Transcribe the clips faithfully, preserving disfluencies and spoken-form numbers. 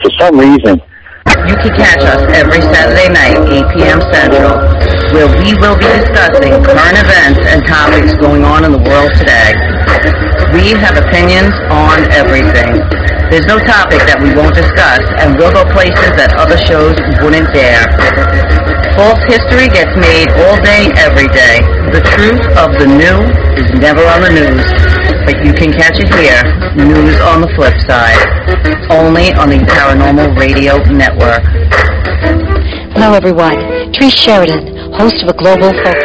For some reason, you can catch us every Saturday night, eight p.m. Central, where we will be discussing current events and topics going on in the world today. We have opinions on everything. There's no topic that we won't discuss, and we'll go places that other shows wouldn't dare. False history gets made all day, every day. The truth of the new is never on the news, but you can catch it here, news on the flip side, only on the Paranormal Radio Network. Hello, everyone. Trish Sheridan, host of a global focus.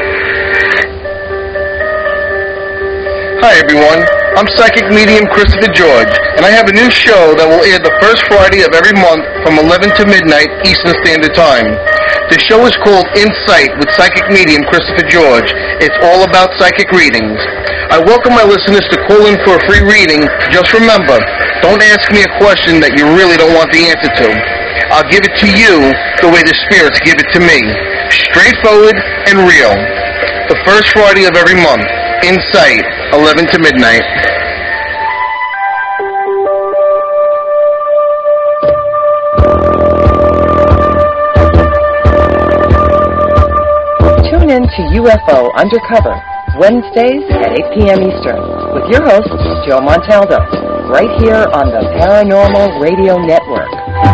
Hi, everyone. I'm psychic medium Christopher George, and I have a new show that will air the first Friday of every month from eleven to midnight Eastern Standard Time. The show is called Insight with psychic medium Christopher George. It's all about psychic readings. I welcome my listeners to call in for a free reading. Just remember, don't ask me a question that you really don't want the answer to. I'll give it to you the way the spirits give it to me. Straightforward and real. The first Friday of every month. Insight, eleven to midnight. Tune in to U F O Undercover, Wednesdays at eight p.m. Eastern, with your host, Joe Montaldo, right here on the Paranormal Radio Network.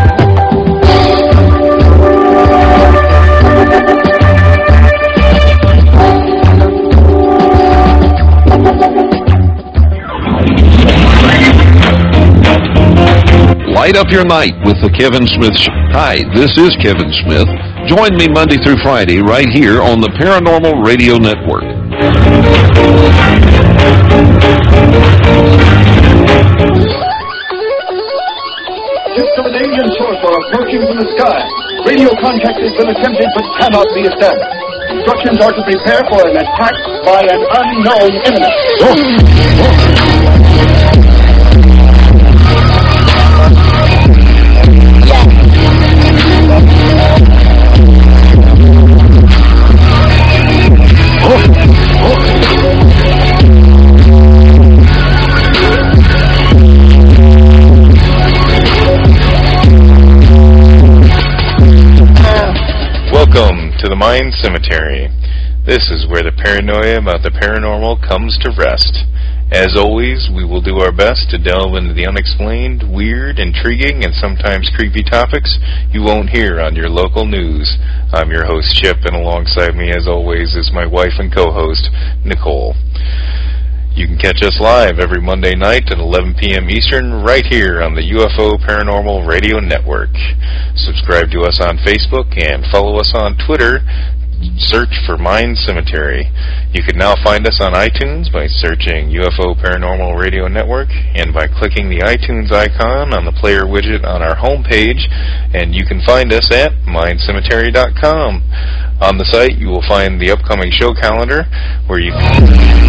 Light up your night with the Kevin Smith Show. Hi, this is Kevin Smith. Join me Monday through Friday right here on the Paranormal Radio Network. Ships of an alien source are approaching from the sky. Radio contact has been attempted but cannot be established. Instructions are to prepare for an attack by an unknown enemy. Welcome to the Mind Cemetery. This is where the paranoia about the paranormal comes to rest. As always, we will do our best to delve into the unexplained, weird, intriguing, and sometimes creepy topics you won't hear on your local news. I'm your host, Chip, and alongside me, as always, is my wife and co-host, Nicole. You can catch us live every Monday night at eleven p.m. Eastern right here on the U F O Paranormal Radio Network. Subscribe to us on Facebook and follow us on Twitter. Search for Mind Cemetery. You can now find us on iTunes by searching U F O Paranormal Radio Network and by clicking the iTunes icon on the player widget on our homepage, and you can find us at mind cemetery dot com. On the site, you will find the upcoming show calendar where you can...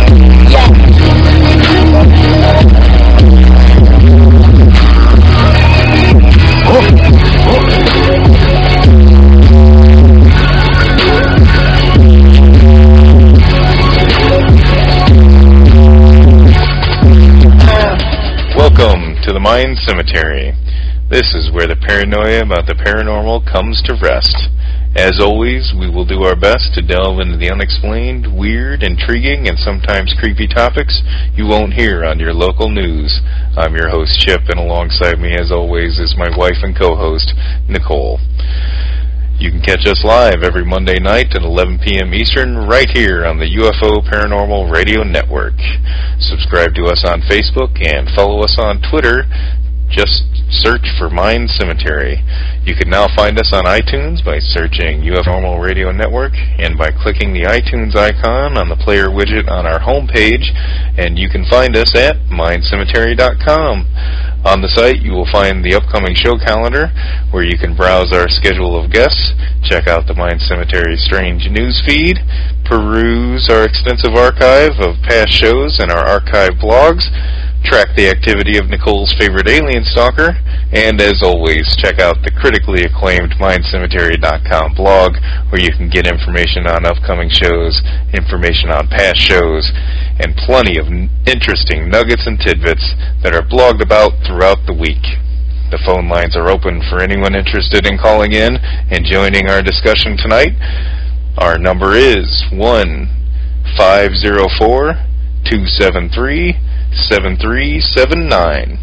Welcome to the Mind Cemetery. This is where the paranoia about the paranormal comes to rest. As always, we will do our best to delve into the unexplained, weird, intriguing, and sometimes creepy topics you won't hear on your local news. I'm your host, Chip, and alongside me, as always, is my wife and co-host, Nicole. You can catch us live every Monday night at eleven p.m. Eastern right here on the U F O Paranormal Radio Network. Subscribe to us on Facebook and follow us on Twitter. Just search for Mind Cemetery. You can now find us on iTunes by searching U F O Paranormal Radio Network and by clicking the iTunes icon on the player widget on our homepage, and you can find us at mind cemetery dot com. On the site, you will find the upcoming show calendar where you can browse our schedule of guests, check out the Mind Cemetery Strange news feed, peruse our extensive archive of past shows and our archive blogs, track the activity of Nicole's favorite alien stalker, and as always, check out the critically acclaimed mind cemetery dot com blog where you can get information on upcoming shows, information on past shows, and plenty of interesting nuggets and tidbits that are blogged about throughout the week. The phone lines are open for anyone interested in calling in and joining our discussion tonight. Our number is one five zero four, two seven three, seven three seven nine.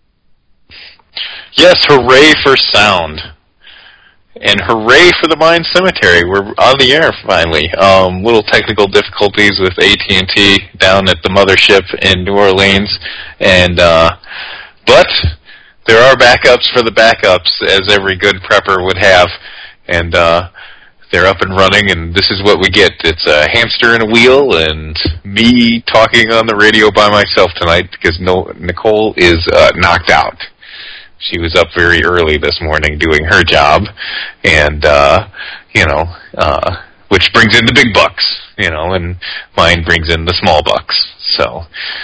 Yes, hooray for sound. And hooray for the Mind Cemetery. We're on the air finally. Um, little technical difficulties with A T and T down at the mothership in New Orleans. And, uh, but there are backups for the backups, as every good prepper would have. And, uh, they're up and running, and this is what we get. It's a hamster in a wheel and me talking on the radio by myself tonight because no, Nicole is uh, knocked out. She was up very early this morning doing her job, and, uh, you know, uh, which brings in the big bucks, you know, and mine brings in the small bucks. So,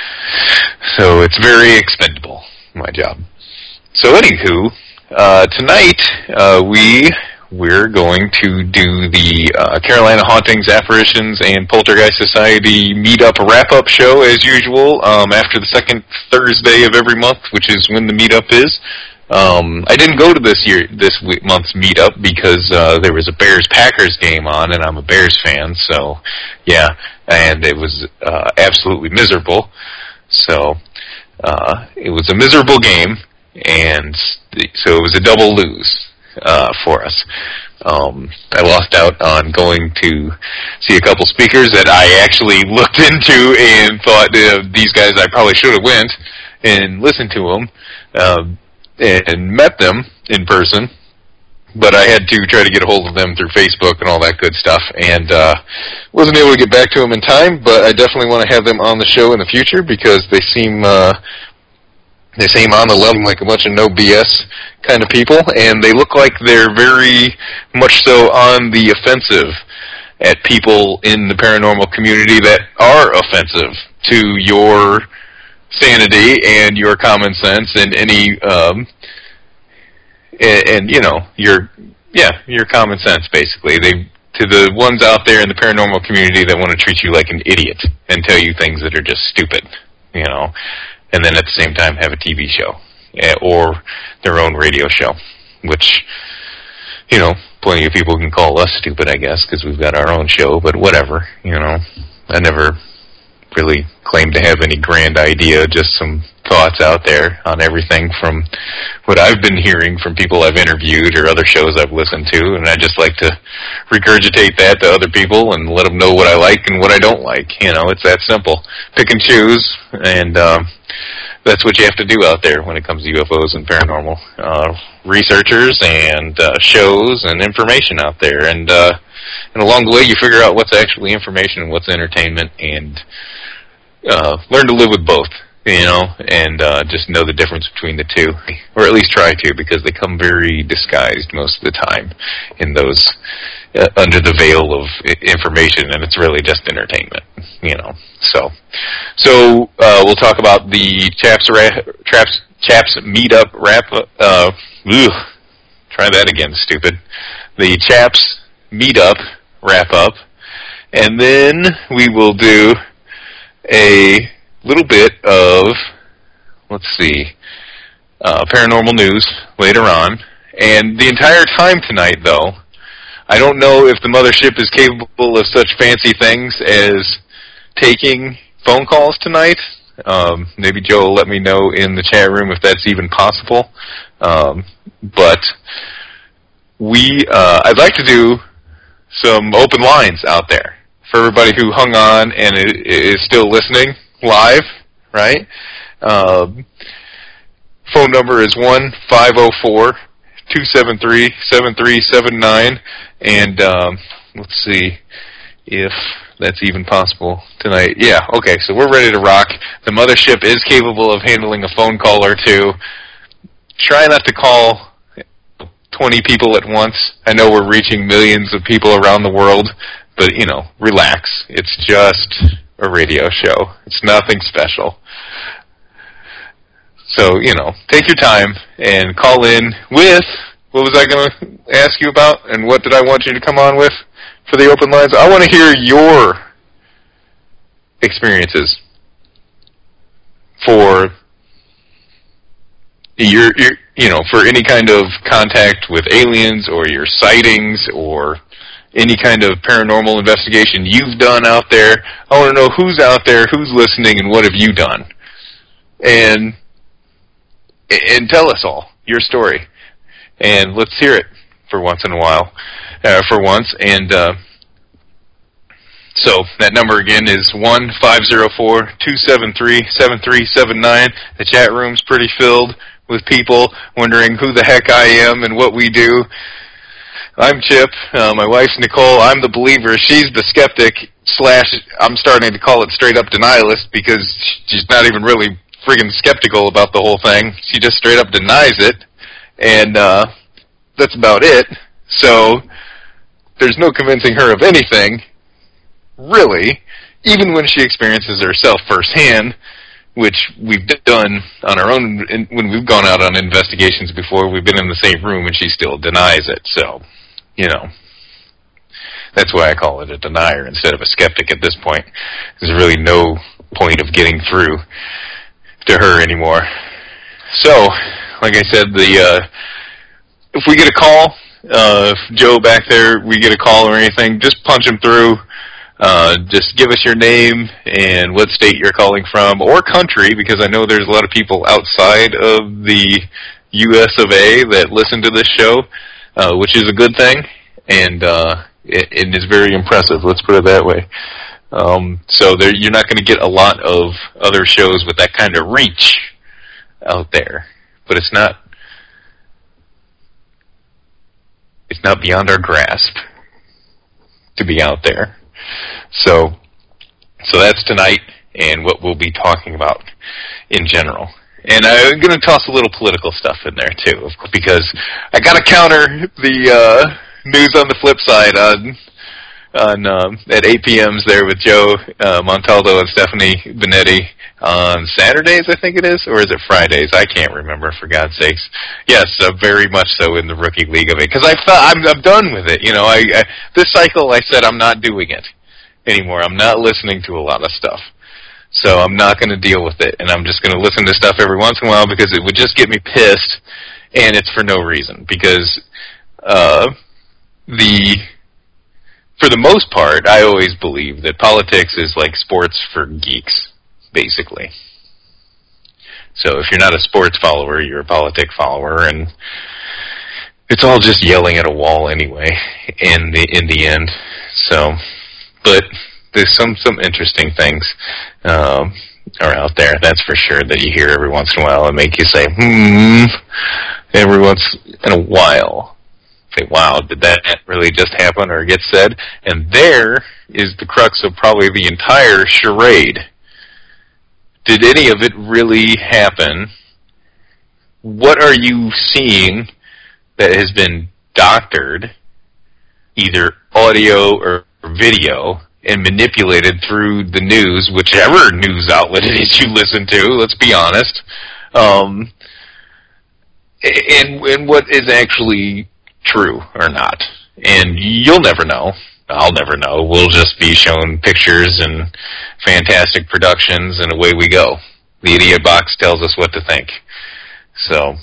so it's very expendable, my job. So anywho, uh, tonight, uh, we... we're going to do the uh, Carolina Hauntings, Apparitions, and Poltergeist Society meetup wrap-up show, as usual, um, after the second Thursday of every month, which is when the meetup is. Um, I didn't go to this year, this week, month's meetup because uh, there was a Bears-Packers game on, and I'm a Bears fan, so, yeah, and it was uh, absolutely miserable. So, uh, it was a miserable game, and so it was a double lose. Uh, for us. Um, I lost out on going to see a couple speakers that I actually looked into and thought uh, these guys I probably should have went and listened to them um, and met them in person, but I had to try to get a hold of them through Facebook and all that good stuff, and uh, wasn't able to get back to them in time, but I definitely want to have them on the show in the future because they seem uh, They seem on the level like a bunch of no B S kind of people, and they look like they're very much so on the offensive at people in the paranormal community that are offensive to your sanity and your common sense and any, um, and, and you know, your, yeah, your common sense, basically. They, to the ones out there in the paranormal community that want to treat you like an idiot and tell you things that are just stupid, you know. And then at the same time have a T V show or their own radio show, which, you know, plenty of people can call us stupid, I guess, because we've got our own show, but whatever, you know. I never really claimed to have any grand idea, just some thoughts out there on everything from what I've been hearing from people I've interviewed or other shows I've listened to, and I just like to regurgitate that to other people and let them know what I like and what I don't like. You know, it's that simple. Pick and choose, and um, that's what you have to do out there when it comes to U F Os and paranormal uh, researchers and uh, shows and information out there. And, uh, and along the way, you figure out what's actually information and what's entertainment, and uh, learn to live with both, you know, and uh, just know the difference between the two, or at least try to, because they come very disguised most of the time in those uh, under the veil of information, and it's really just entertainment, you know. So, so uh, we'll talk about the Chaps ra- Traps Chaps meetup wrap. Uh, ugh, try that again, stupid. The Chaps meetup wrap up, and then we will do a little bit of, let's see, uh, paranormal news later on. And the entire time tonight, though, I don't know if the mothership is capable of such fancy things as taking phone calls tonight. Um, maybe Joe will let me know in the chat room if that's even possible. Um, but we, uh, I'd like to do some open lines out there for everybody who hung on and is still listening live, right? Um, phone number is one five zero four, two seven three, seven three seven nine, and um, let's see if that's even possible tonight. Yeah, okay, so we're ready to rock. The mothership is capable of handling a phone call or two. Try not to call twenty people at once. I know we're reaching millions of people around the world, but, you know, relax. It's just a radio show. It's nothing special. So, you know, take your time and call in with, what was I going to ask you about, and what did I want you to come on with for the open lines? I want to hear your experiences for your, your you know, for any kind of contact with aliens or your sightings or any kind of paranormal investigation you've done out there. I want to know who's out there, who's listening, and what have you done. And and tell us all your story. And let's hear it for once in a while, uh, for once. And uh, so that number again is one five zero four, two seven three, seven three seven nine. The chat room's pretty filled with people wondering who the heck I am and what we do. I'm Chip. Uh, my wife's Nicole. I'm the believer. She's the skeptic slash, I'm starting to call it straight up denialist because she's not even really friggin' skeptical about the whole thing. She just straight up denies it. And uh, that's about it. So there's no convincing her of anything, really, even when she experiences herself firsthand, which we've done on our own. When we've gone out on investigations before, we've been in the same room and she still denies it. So, you know, that's why I call it a denier instead of a skeptic at this point. There's really no point of getting through to her anymore. So, like I said, the uh, if we get a call, uh, if Joe back there, we get a call or anything, just punch him through. Uh, just give us your name and what state you're calling from, or country, because I know there's a lot of people outside of the U S of A that listen to this show, uh, which is a good thing, and uh, it, it is very impressive, let's put it that way. Um, so there, you're not going to get a lot of other shows with that kind of reach out there, but it's not, it's not beyond our grasp to be out there. So, so that's tonight and what we'll be talking about in general. And I'm going to toss a little political stuff in there too, because I got to counter the uh, news on the flip side on on um, at eight p.m.s there with Joe uh, Montaldo and Stephanie Benetti on Saturdays, I think it is, or is it Fridays? I can't remember, for God's sakes. Yes, uh, very much so in the rookie league of it, because I thought I'm, I'm done with it. You know, I, I this cycle I said I'm not doing it anymore. I'm not listening to a lot of stuff. So I'm not going to deal with it, and I'm just going to listen to stuff every once in a while because it would just get me pissed, and it's for no reason. Because uh, the, for the most part, I always believe that politics is like sports for geeks, basically. So if you're not a sports follower, you're a politic follower, and it's all just yelling at a wall anyway, in the in the end. So, but there's some, some interesting things um, are out there, that's for sure, that you hear every once in a while and make you say, hmm, every once in a while. Say, wow, did that really just happen or get said? And there is the crux of probably the entire charade. Did any of it really happen? What are you seeing that has been doctored, either audio or video, and manipulated through the news, whichever news outlet it is you listen to, let's be honest, um, and, and what is actually true or not. And you'll never know. I'll never know. We'll just be shown pictures and fantastic productions, and away we go. The Idiot Box tells us what to think. So,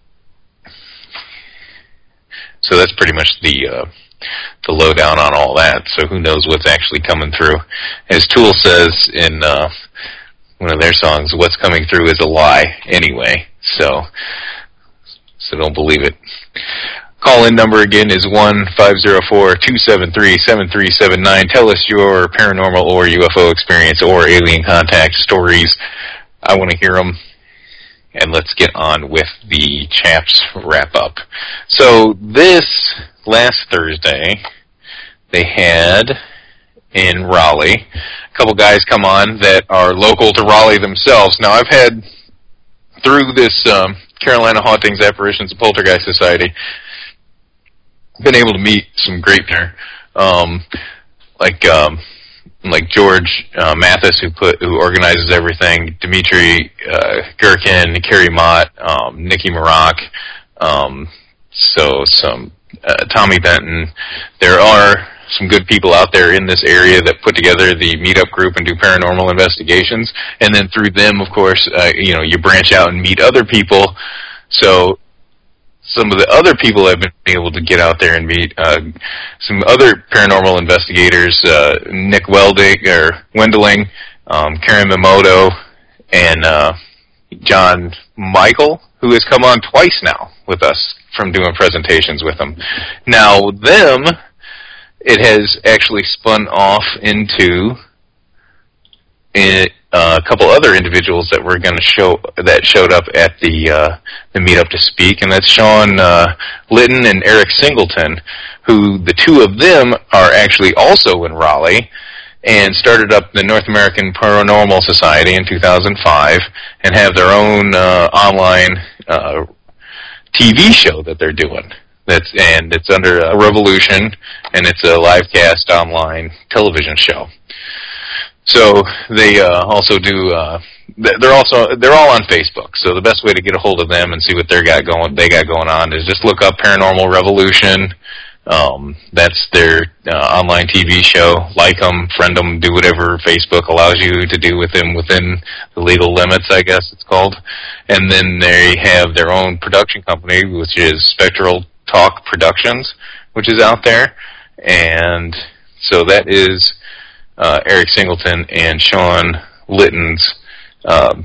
so that's pretty much the uh, the lowdown on all that. So who knows what's actually coming through? As Tool says in uh, one of their songs, "What's coming through is a lie anyway." So, so don't believe it. Call-in number again is one five zero four, two seven three, seven three seven nine. Tell us your paranormal or U F O experience or alien contact stories. I want to hear them. And let's get on with the Chaps wrap-up. So this last Thursday, they had in Raleigh a couple guys come on that are local to Raleigh themselves. Now, I've had, through this um, Carolina Hauntings, Apparitions, and Poltergeist Society, been able to meet some great there, um, like um, like George uh, Mathis, who put who organizes everything, Dimitri uh, Gherkin, Carrie Mott, um, Nikki Maroc, um, so some uh, Tommy Benton. There are some good people out there in this area that put together the meetup group and do paranormal investigations, and then through them, of course, uh, you know, you branch out and meet other people. So some of the other people I've been able to get out there and meet, uh, some other paranormal investigators, uh, Nick Welding, or Wendling, um, Karen Mimoto, and uh, John Michael, who has come on twice now with us from doing presentations with them. Now, them, it has actually spun off into it, uh, a couple other individuals that were going to show that showed up at the uh, the meetup to speak, and that's Sean uh, Litton and Eric Singleton, who the two of them are actually also in Raleigh, and started up the North American Paranormal Society in two thousand five, and have their own uh, online uh, T V show that they're doing. That's and it's under uh, Revolution, and it's a live cast online television show. So they uh, also do. Uh, they're also they're all on Facebook. So the best way to get a hold of them and see what they got going they got going on is just look up Paranormal Revolution. Um, that's their uh, online T V show. Like them, friend them, do whatever Facebook allows you to do with them within the legal limits, I guess it's called. And then they have their own production company, which is Spectral Talk Productions, which is out there. And so that is uh, Eric Singleton and Sean Litton's uh,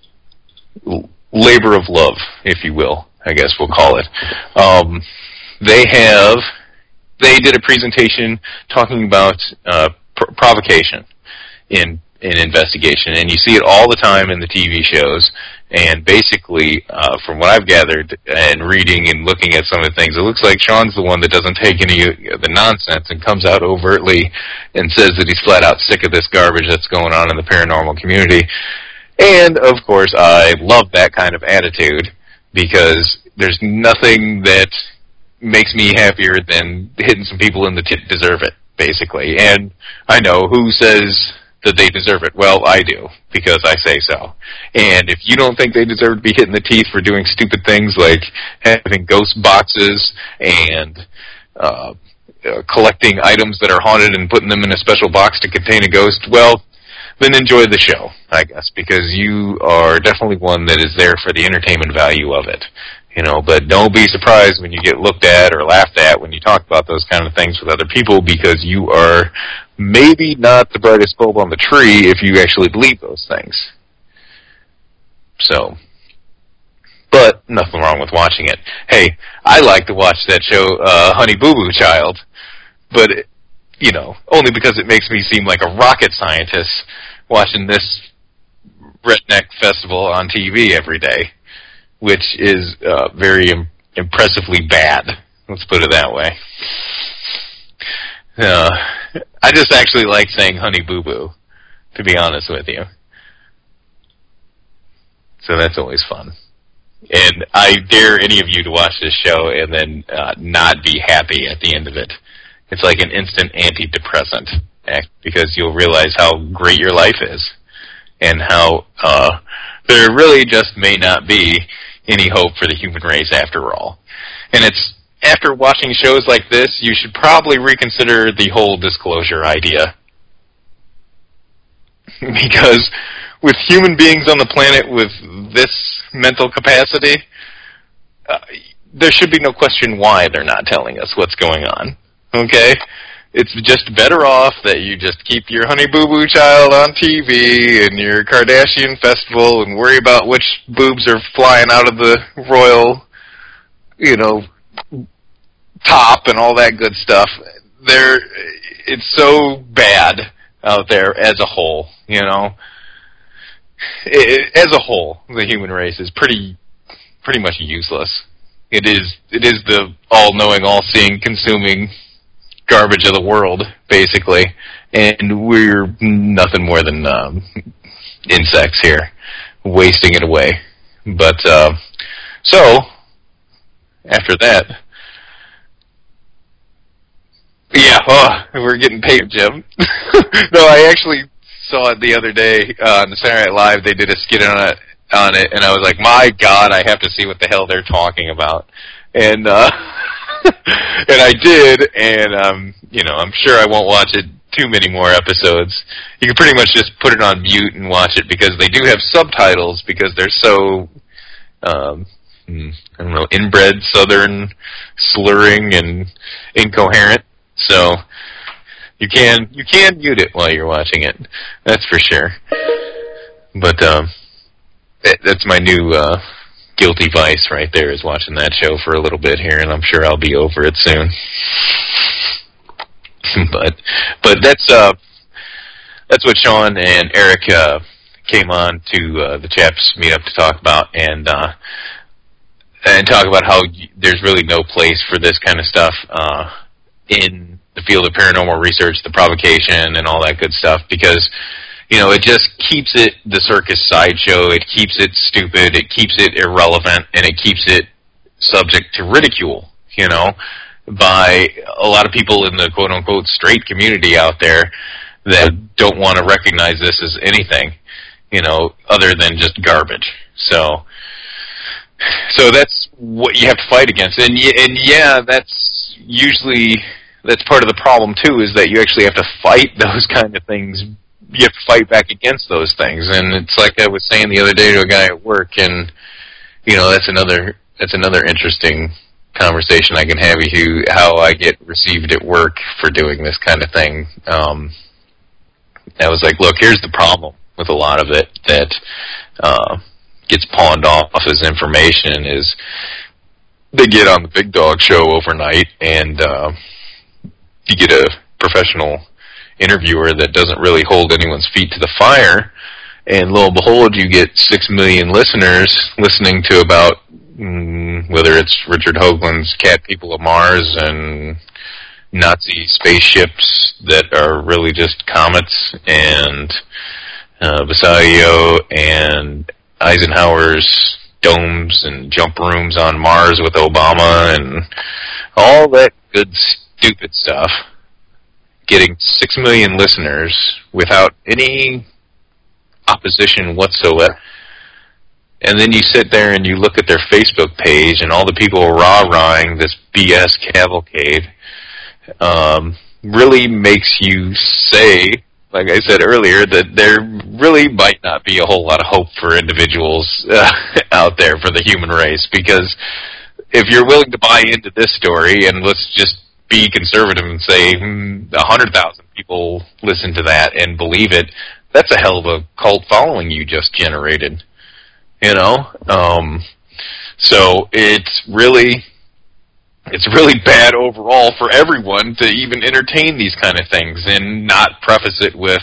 labor of love, if you will, I guess we'll call it. Um, they have... They did a presentation talking about uh, pr- provocation in in investigation, and you see it all the time in the T V shows. And basically, uh, from what I've gathered and reading and looking at some of the things, it looks like Sean's the one that doesn't take any of the nonsense and comes out overtly and says that he's flat out sick of this garbage that's going on in the paranormal community. And, of course, I love that kind of attitude, because there's nothing that makes me happier than hitting some people in the tip deserve it, basically. And I know who says that they deserve it. Well, I do, because I say so. And if you don't think they deserve to be hit in the teeth for doing stupid things like having ghost boxes and uh, uh, collecting items that are haunted and putting them in a special box to contain a ghost, well, then enjoy the show, I guess, because you are definitely one that is there for the entertainment value of it. You know, but don't be surprised when you get looked at or laughed at when you talk about those kind of things with other people, because you are maybe not the brightest bulb on the tree if you actually believe those things. So, but nothing wrong with watching it. Hey, I like to watch that show, uh, Honey Boo Boo Child, but, it, you know, only because it makes me seem like a rocket scientist watching this redneck festival on T V every day, which is uh, very im- impressively bad. Let's put it that way. Uh, I just actually like saying Honey Boo Boo, to be honest with you. So that's always fun. And I dare any of you to watch this show and then uh, not be happy at the end of it. It's like an instant antidepressant, because you'll realize how great your life is, and how uh, there really just may not be any hope for the human race after all. And it's after watching shows like this, you should probably reconsider the whole disclosure idea. Because with human beings on the planet with this mental capacity, uh, there should be no question why they're not telling us what's going on. Okay? It's just better off that you just keep your Honey Boo Boo Child on T V and your Kardashian festival and worry about which boobs are flying out of the royal, you know, top and all that good stuff. There, it's so bad out there as a whole, you know. It, as a whole, the human race is pretty, pretty much useless. It is, it is the all-knowing, all-seeing, consuming garbage of the world, basically, and we're nothing more than um, insects here, wasting it away. But, uh, so, after that, yeah, oh, we're getting paid, Jim. No, I actually saw it the other day uh, on the Saturday Night Live. They did a skit on it, on it, and I was like, my God, I have to see what the hell they're talking about. And, uh... and I did, and, um, you know, I'm sure I won't watch it too many more episodes. You can pretty much just put it on mute and watch it, because they do have subtitles, because they're so, um, and, I don't know, inbred Southern slurring and incoherent. So you can you can mute it while you're watching it. That's for sure. But um, that, that's my new uh, guilty vice right there, is watching that show for a little bit here, and I'm sure I'll be over it soon. but but that's uh that's what Sean and Eric uh, came on to uh, the Chaps meetup to talk about, and uh, and talk about how y- there's really no place for this kind of stuff uh, in the field of paranormal research, the provocation, and all that good stuff, because you know it just keeps it the circus sideshow. It keeps it stupid. It keeps it irrelevant, and it keeps it subject to ridicule. You know. By a lot of people in the quote-unquote straight community out there that don't want to recognize this as anything, you know, other than just garbage. So, so that's what you have to fight against. And and yeah, that's usually that's part of the problem too, is that you actually have to fight those kind of things. You have to fight back against those things. And it's like I was saying the other day to a guy at work, and you know, that's another that's another interesting conversation I can have with you, how I get received at work for doing this kind of thing. Um, I was like, look, here's the problem with a lot of it that uh, gets pawned off as information is they get on the Big Dog Show overnight, and uh, you get a professional interviewer that doesn't really hold anyone's feet to the fire, and lo and behold, you get six million listeners listening to about whether it's Richard Hoagland's Cat People of Mars and Nazi spaceships that are really just comets, and uh, Visaggio and Eisenhower's domes and jump rooms on Mars with Obama and all that good stupid stuff, getting six million listeners without any opposition whatsoever. And then you sit there and you look at their Facebook page, and all the people rah-rahing this B S cavalcade um, really makes you say, like I said earlier, that there really might not be a whole lot of hope for individuals uh, out there for the human race. Because if you're willing to buy into this story, and let's just be conservative and say one hundred thousand people listen to that and believe it, that's a hell of a cult following you just generated. You know, um, so it's really, it's really bad overall for everyone to even entertain these kind of things and not preface it with,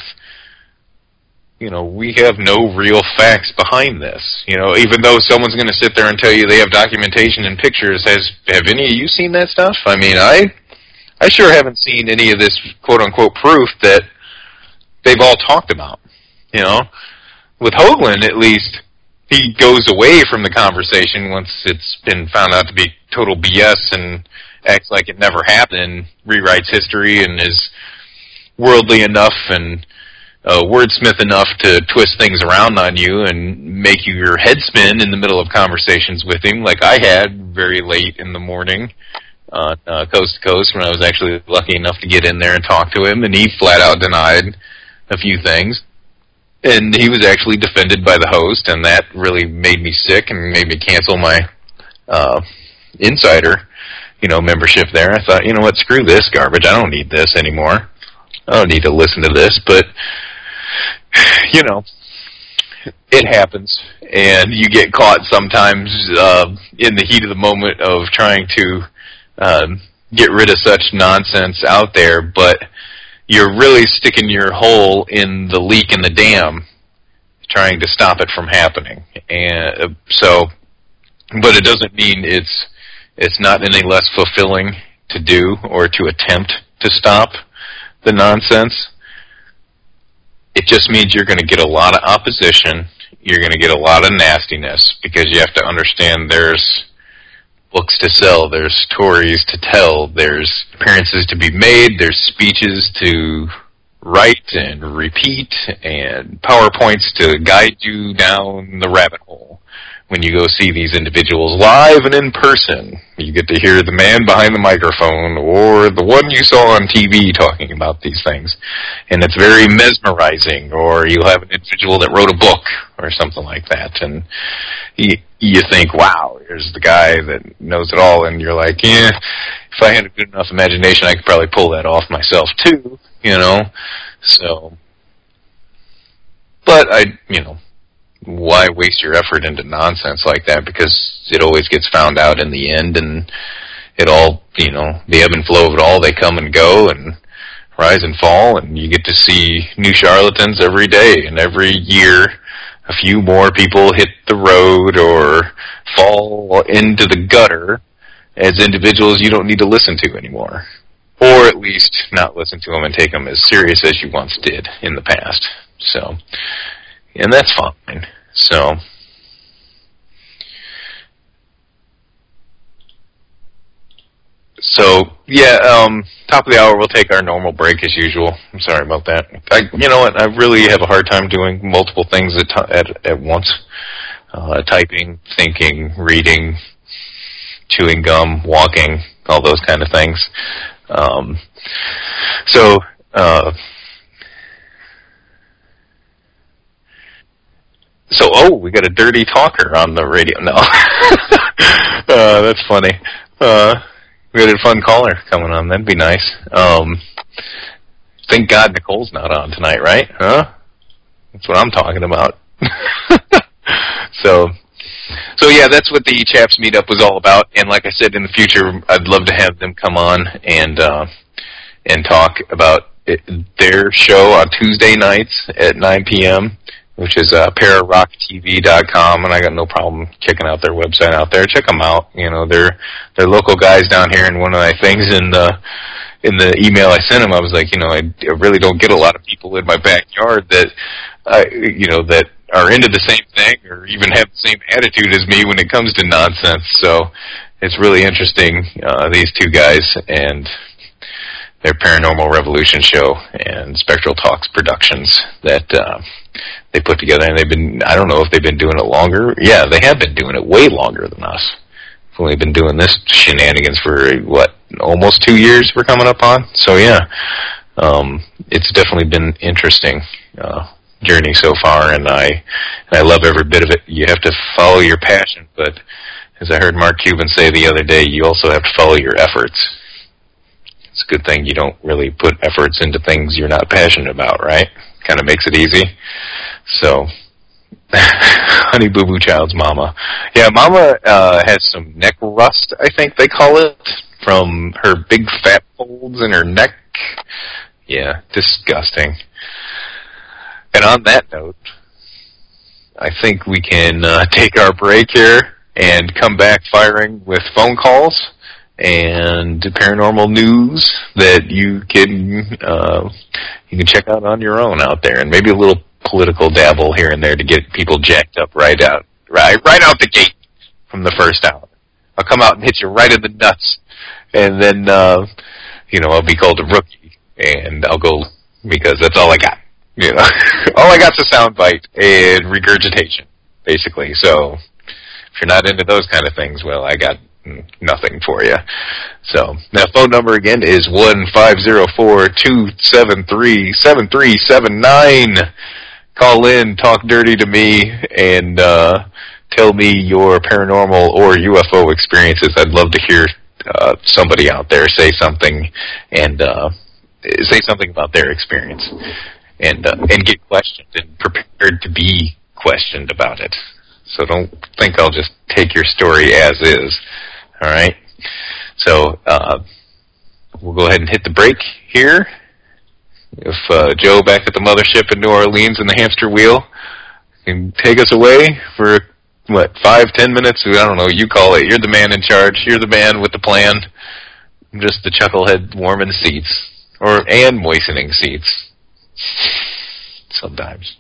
you know, we have no real facts behind this. You know, even though someone's going to sit there and tell you they have documentation and pictures, has have any of you seen that stuff? I mean, I, I sure haven't seen any of this quote unquote proof that they've all talked about. You know, with Hoagland at least, he goes away from the conversation once it's been found out to be total B S and acts like it never happened, rewrites history, and is worldly enough and uh, wordsmith enough to twist things around on you and make you your head spin in the middle of conversations with him, like I had very late in the morning, uh, uh, coast to coast, when I was actually lucky enough to get in there and talk to him, and he flat out denied a few things. And he was actually defended by the host, and that really made me sick and made me cancel my uh, insider, you know, membership there. I thought, you know what, screw this garbage. I don't need this anymore. I don't need to listen to this. But, you know, it happens, and you get caught sometimes uh, in the heat of the moment of trying to um, get rid of such nonsense out there, but you're really sticking your hole in the leak in the dam, trying to stop it from happening. And so, but it doesn't mean it's it's not any less fulfilling to do or to attempt to stop the nonsense. It just means you're going to get a lot of opposition. You're going to get a lot of nastiness, because you have to understand there's books to sell, there's stories to tell, there's appearances to be made, there's speeches to write and repeat, and PowerPoints to guide you down the rabbit hole when you go see these individuals live and in person. You get to hear the man behind the microphone or the one you saw on T V talking about these things. And it's very mesmerizing. Or you'll have an individual that wrote a book or something like that. And you, you think, wow, here's the guy that knows it all. And you're like, yeah, if I had a good enough imagination, I could probably pull that off myself too, you know. So, but I, you know, why waste your effort into nonsense like that? Because it always gets found out in the end, and it all, you know, the ebb and flow of it all, they come and go and rise and fall, and you get to see new charlatans every day, and every year a few more people hit the road or fall into the gutter as individuals you don't need to listen to anymore. Or at least not listen to them and take them as serious as you once did in the past. So, and that's fine. So, so yeah, um, top of the hour, we'll take our normal break as usual. I'm sorry about that. I, you know what? I really have a hard time doing multiple things at t- at, at once. Uh, typing, thinking, reading, chewing gum, walking, all those kind of things. Um, so, uh, so, oh, we got a dirty talker on the radio. No. uh, that's funny. Uh, we had a fun caller coming on. That'd be nice. Um, thank God Nicole's not on tonight, right? Huh? That's what I'm talking about. so, so yeah, that's what the Chaps Meetup was all about. And like I said, in the future, I'd love to have them come on and, uh, and talk about it, their show on Tuesday nights at nine p.m., which is uh, para rock t v dot com, and I got no problem checking out their website out there. Check them out. You know, they're they're local guys down here, and one of my things in the in the email I sent them, I was like, you know, I, I really don't get a lot of people in my backyard that, uh, you know, that are into the same thing or even have the same attitude as me when it comes to nonsense. So it's really interesting, uh, these two guys and their Paranormal Revolution show and Spectral Talks Productions that uh, they put together. And they've been, I don't know if they've been doing it longer. Yeah, they have been doing it way longer than us. We've only been doing this shenanigans for, what, almost two years we're coming up on? So, yeah, um, it's definitely been interesting uh, journey so far, and I, and I love every bit of it. You have to follow your passion, but as I heard Mark Cuban say the other day, you also have to follow your efforts. It's a good thing you don't really put efforts into things you're not passionate about, right? Kind of makes it easy. So, Honey Boo Boo Child's mama. Yeah, mama uh, has some neck rust, I think they call it, from her big fat folds in her neck. Yeah, disgusting. And on that note, I think we can uh, take our break here and come back firing with phone calls and paranormal news that you can uh, you can check out on your own out there, and maybe a little political dabble here and there to get people jacked up right out right right out the gate from the first hour. I'll come out and hit you right in the nuts, and then uh, you know I'll be called a rookie, and I'll go because that's all I got. You know, all I got's a soundbite and regurgitation, basically. So if you're not into those kind of things, well, I got nothing for you. So, now phone number again is one five zero four, two seven three, seven three seven nine. Call in, talk dirty to me, and uh, tell me your paranormal or U F O experiences. I'd love to hear uh, somebody out there say something and uh, say something about their experience, and uh, and get questioned and prepared to be questioned about it. So don't think I'll just take your story as is. All right. So uh, we'll go ahead and hit the break here. If uh, Joe back at the mothership in New Orleans in the hamster wheel can take us away for, what, five, ten minutes? I don't know. You call it. You're the man in charge. You're the man with the plan. I'm just the chucklehead warming seats. Or, and moistening seats. Sometimes.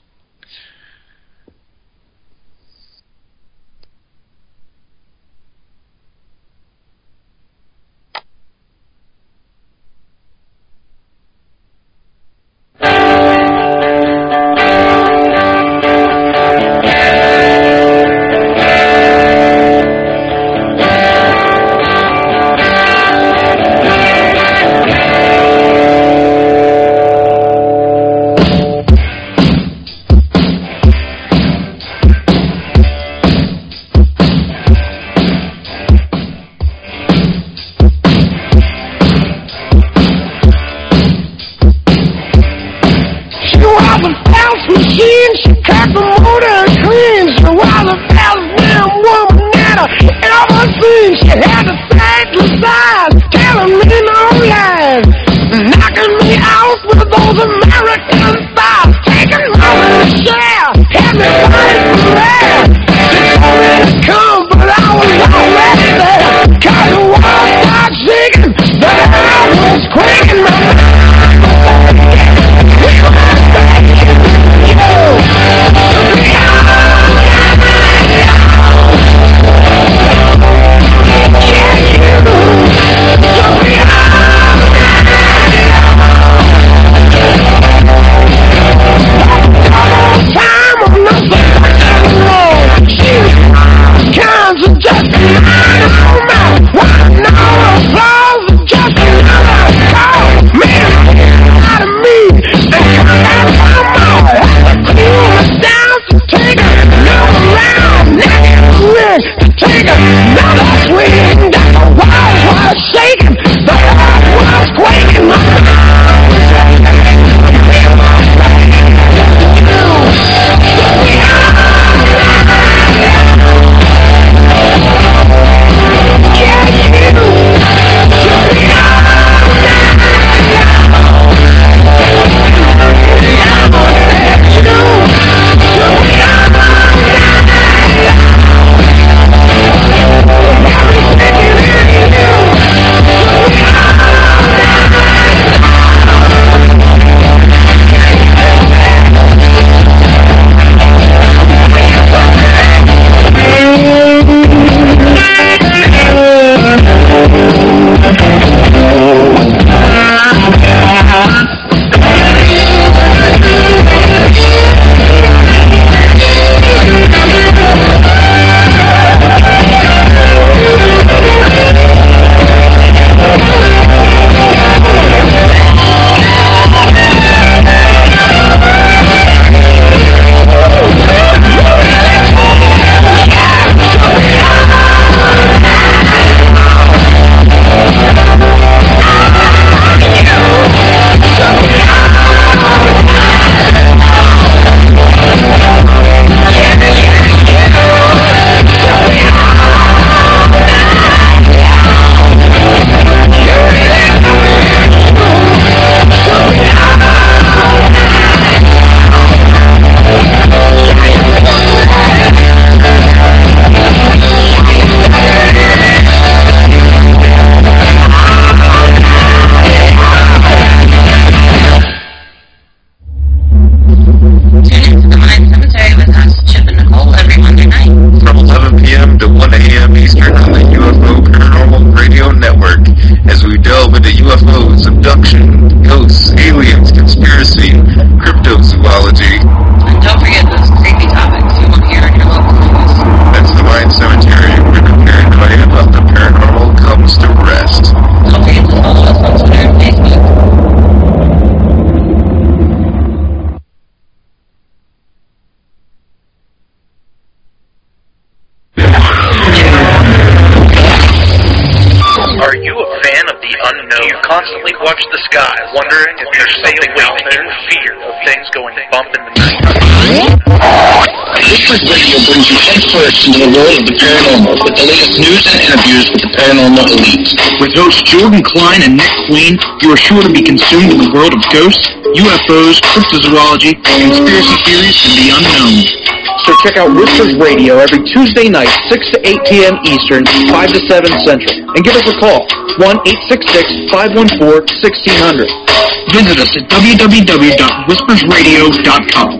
the unknown. You constantly watch the sky, wondering if there's something out there, in fear of things going bump in the night. Whispers Radio brings you head first into the world of the paranormal with the latest news and interviews with the paranormal elite. With hosts Jordan Klein and Nick Queen, you are sure to be consumed in the world of ghosts, U F Os, cryptozoology, conspiracy theories, and the unknown. So check out Whispers Radio every Tuesday night, six to eight p.m. Eastern, five to seven Central. And give us a call, one eight six six, five one four, one six zero zero. Visit us at w w w dot whispers radio dot com.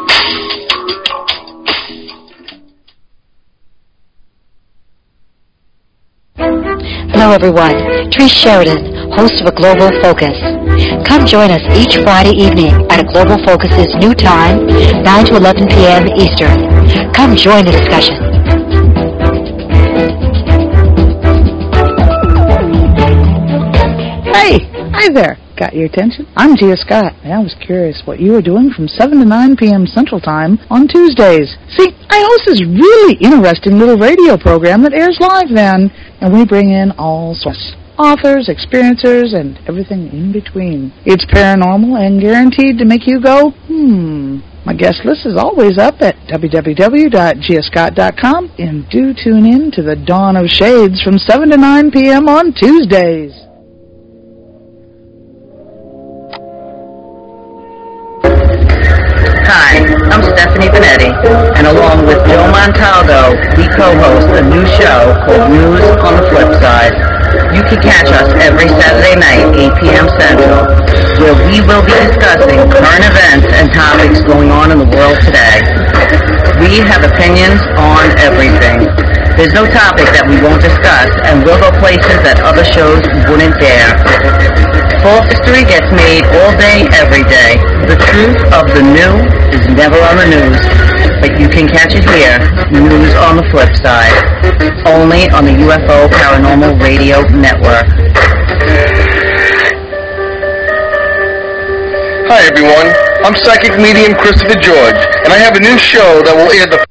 Hello everyone, Trish Sheridan, host of A Global Focus. Come join us each Friday evening at A Global Focus's new time, nine to eleven p.m. Eastern. Come join the discussion. Hey, hi there. Got your attention? I'm Gia Scott, and I was curious what you were doing from seven to nine p.m. Central Time on Tuesdays. See, I host this really interesting little radio program that airs live then, and we bring in all sorts. Authors, experiencers, and everything in between. It's paranormal and guaranteed to make you go, hmm. My guest list is always up at w w w dot gia scott dot com, and do tune in to the Dawn of Shades from seven to nine p.m. on Tuesdays. Hi, I'm Stephanie Benetti, and along with Joe Montaldo, we co-host a new show called News on the Flip Side. You can catch us every Saturday night, eight p.m. Central, where we will be discussing current events and topics going on in the world today. We have opinions on everything. There's no topic that we won't discuss, and we'll go places that other shows wouldn't dare. False history gets made all day, every day. The truth of the new is never on the news, but you can catch it here, News on the Flip Side, only on the U F O Paranormal Radio Network. Hi everyone, I'm psychic medium Christopher George, and I have a new show that will air the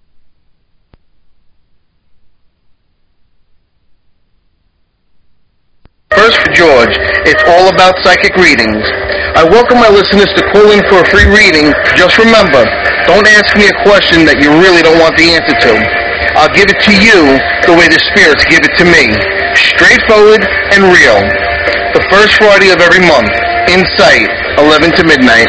First for George. It's all about psychic readings. I welcome my listeners to call in for a free reading. Just remember, don't ask me a question that you really don't want the answer to. I'll give it to you the way the spirits give it to me. Straightforward and real. The first Friday of every month. In sight, eleven to midnight.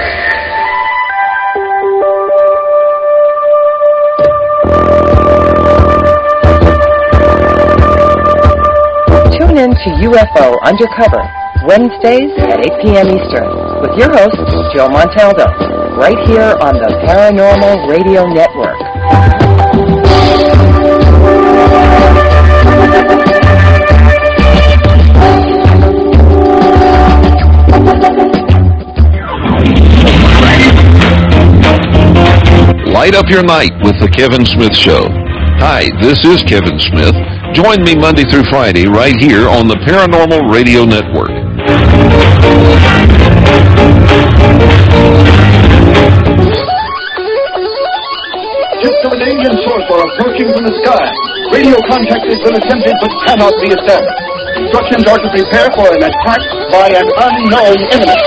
Tune in to U F O Undercover, Wednesdays at eight p.m. Eastern, with your host, Joe Montaldo, right here on the Paranormal Radio Network. Light up your night with The Kevin Smith Show. Hi, this is Kevin Smith. Join me Monday through Friday right here on the Paranormal Radio Network. Ships of an alien source are approaching from the sky. Radio contact has been attempted but cannot be established. Instructions are to prepare for an attack by an unknown enemy.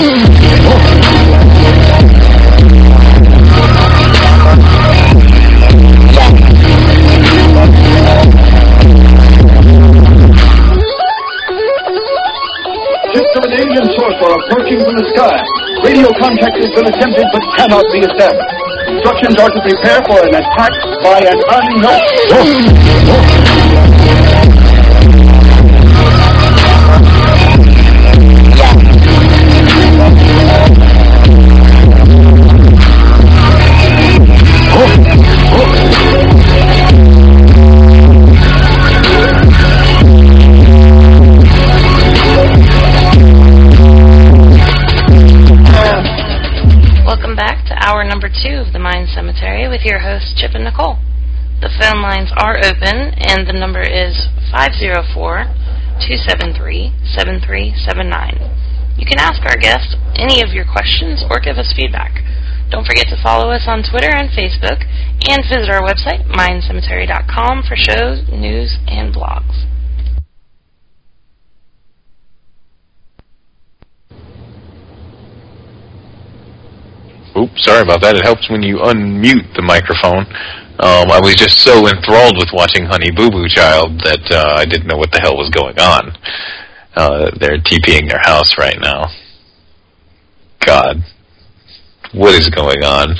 Ships of an alien source are approaching from the sky. Radio contact has been attempted but cannot be established. Instructions are to prepare for an attack by an unknown. Welcome back to hour number two of the Mind Cemetery with your hosts Chip and Nicole. The phone lines are open and the number is five oh four, two seven three, seven three seven nine. You can ask our guests any of your questions or give us feedback. Don't forget to follow us on Twitter and Facebook and visit our website, mind cemetery dot com, for shows, news, and blogs. oops, sorry about that. It helps when you unmute the microphone. Um, I was just so enthralled with watching Honey Boo Boo Child that uh, I didn't know what the hell was going on. Uh, they're TPing their house right now. God, what is going on?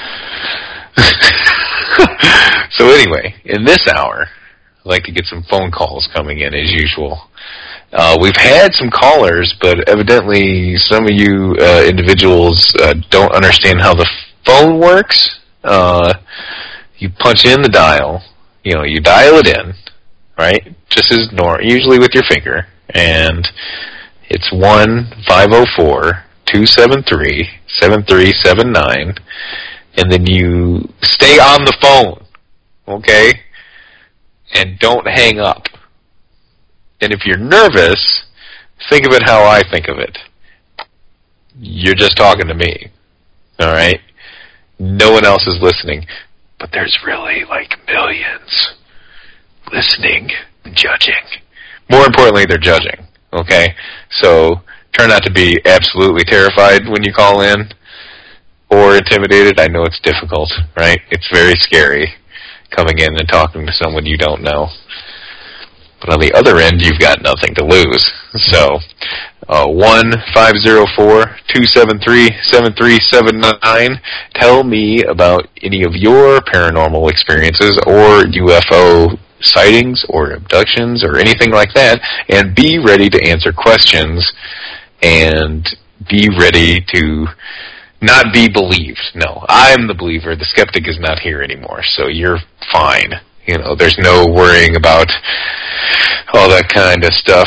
So anyway, in this hour, I'd like to get some phone calls coming in as usual. Uh, we've had some callers, but evidently some of you uh, individuals uh, don't understand how the phone works. Uh, you punch in the dial, you know, you dial it in, right? Just as normal, usually with your finger, and it's one five oh four, two seven three, seven three seven nine, and then you stay on the phone, okay? And don't hang up. And if you're nervous, think of it how I think of it. You're just talking to me, all right? No one else is listening. But there's really, like, millions listening and judging. More importantly, they're judging, okay? So try not to be absolutely terrified when you call in or intimidated. I know it's difficult, right? It's very scary coming in and talking to someone you don't know. But on the other end, you've got nothing to lose. So, uh, one five oh four, two seven three, seven three seven nine. Tell me about any of your paranormal experiences or U F O sightings or abductions or anything like that. And be ready to answer questions and be ready to not be believed. No, I'm the believer. The skeptic is not here anymore. So you're fine. You know, there's no worrying about all that kind of stuff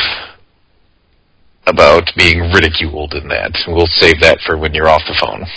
about being ridiculed and that. We'll save that for when you're off the phone.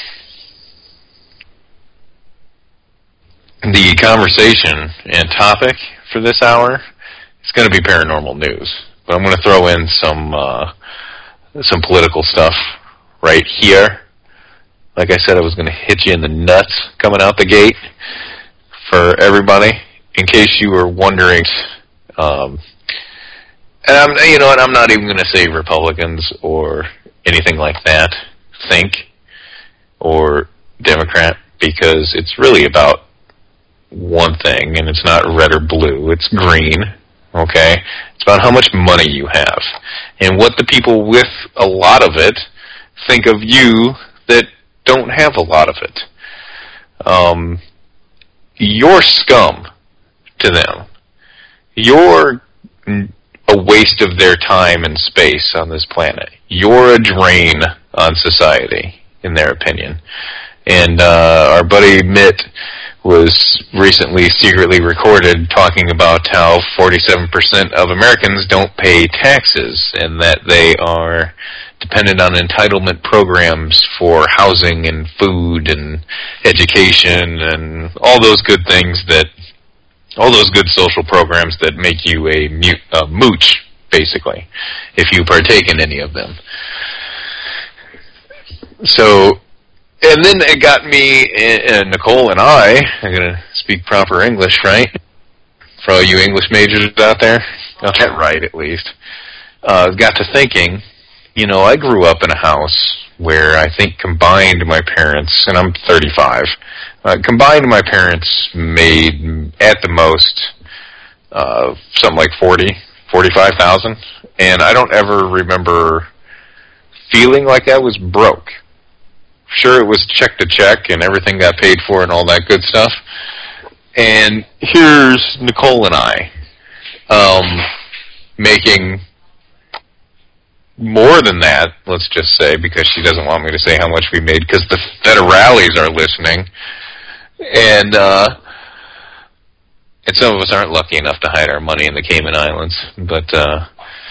The conversation and topic for this hour is going to be paranormal news. But I'm going to throw in some uh, some political stuff right here. Like I said, I was going to hit you in the nuts coming out the gate for everybody. In case you were wondering, um, and I'm, you know what, I'm not even going to say Republicans or anything like that think, or Democrat, because it's really about one thing, and it's not red or blue, it's green, okay? It's about how much money you have, and what the people with a lot of it think of you that don't have a lot of it. Um, you're scum to them. You're a waste of their time and space on this planet. You're a drain on society, in their opinion. And uh, our buddy Mitt was recently secretly recorded talking about how forty-seven percent of Americans don't pay taxes and that they are dependent on entitlement programs for housing and food and education and all those good things that all those good social programs that make you a, mute, a mooch, basically, if you partake in any of them. So, and then it got me, and Nicole and I, I'm going to speak proper English, right? For all you English majors out there, got that right at least, uh, got to thinking, you know, I grew up in a house where I think combined my parents, and I'm thirty-five, uh, combined my parents made at the most uh, something like forty, forty-five thousand, and I don't ever remember feeling like I was broke. Sure, it was check to check, and everything got paid for, and all that good stuff. And here's Nicole and I um, making more than that, let's just say, because she doesn't want me to say how much we made, because the federales are listening, and uh, and some of us aren't lucky enough to hide our money in the Cayman Islands, but uh,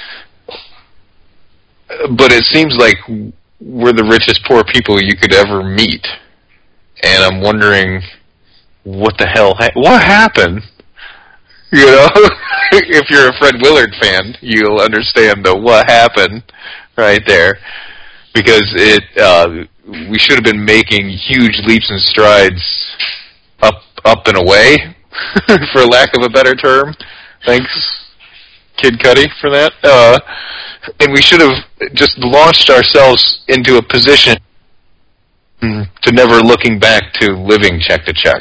but it seems like we're the richest poor people you could ever meet, and I'm wondering what the hell ha- what happened. You know, if you're a Fred Willard fan, you'll understand the what happened right there, because it uh, we should have been making huge leaps and strides up up and away, for lack of a better term. Thanks, Kid Cudi, for that. Uh, and we should have just launched ourselves into a position to never looking back to living check to check.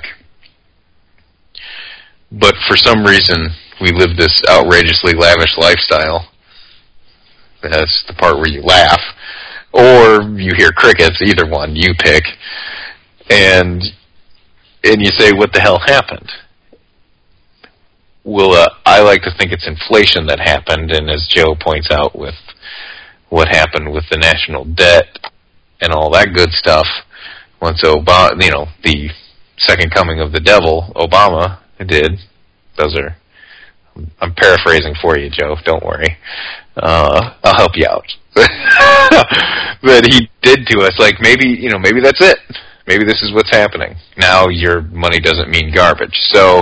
But for some reason, we live this outrageously lavish lifestyle. That's the part where you laugh. Or you hear crickets, either one, you pick. And and you say, what the hell happened? Well, uh, I like to think it's inflation that happened, and as Joe points out with what happened with the national debt and all that good stuff, once Obama, you know, the second coming of the devil, Obama did. Those are, I'm paraphrasing for you, Joe, don't worry. Uh, I'll help you out. That he did to us, like maybe, you know, maybe that's it. Maybe this is what's happening. Now your money doesn't mean garbage. So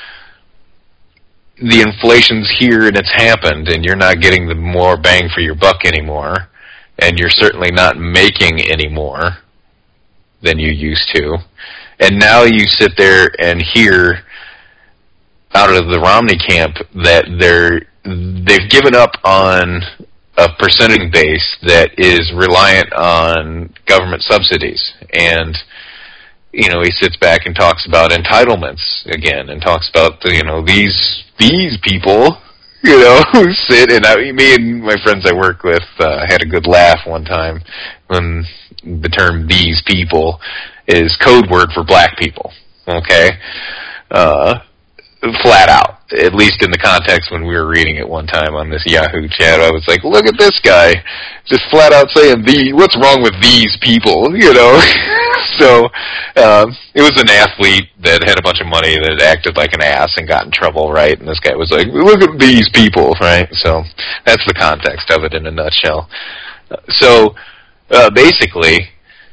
the inflation's here and it's happened, and you're not getting the more bang for your buck anymore, and you're certainly not making any more than you used to. And now you sit there and hear out of the Romney camp that they're they've given up on a percentage base that is reliant on government subsidies. And you know, he sits back and talks about entitlements again, and talks about the, you know, these these people, you know, who sit, and I, me and my friends I work with uh, had a good laugh one time when the term "these people" is code word for black people. Okay, uh, flat out. At least in the context when we were reading it one time on this Yahoo chat, I was like, "Look at this guy, just flat out saying the what's wrong with these people?" You know. So uh, it was an athlete that had a bunch of money that acted like an ass and got in trouble, right? And this guy was like, "Look at these people," right? So that's the context of it in a nutshell. So uh, basically,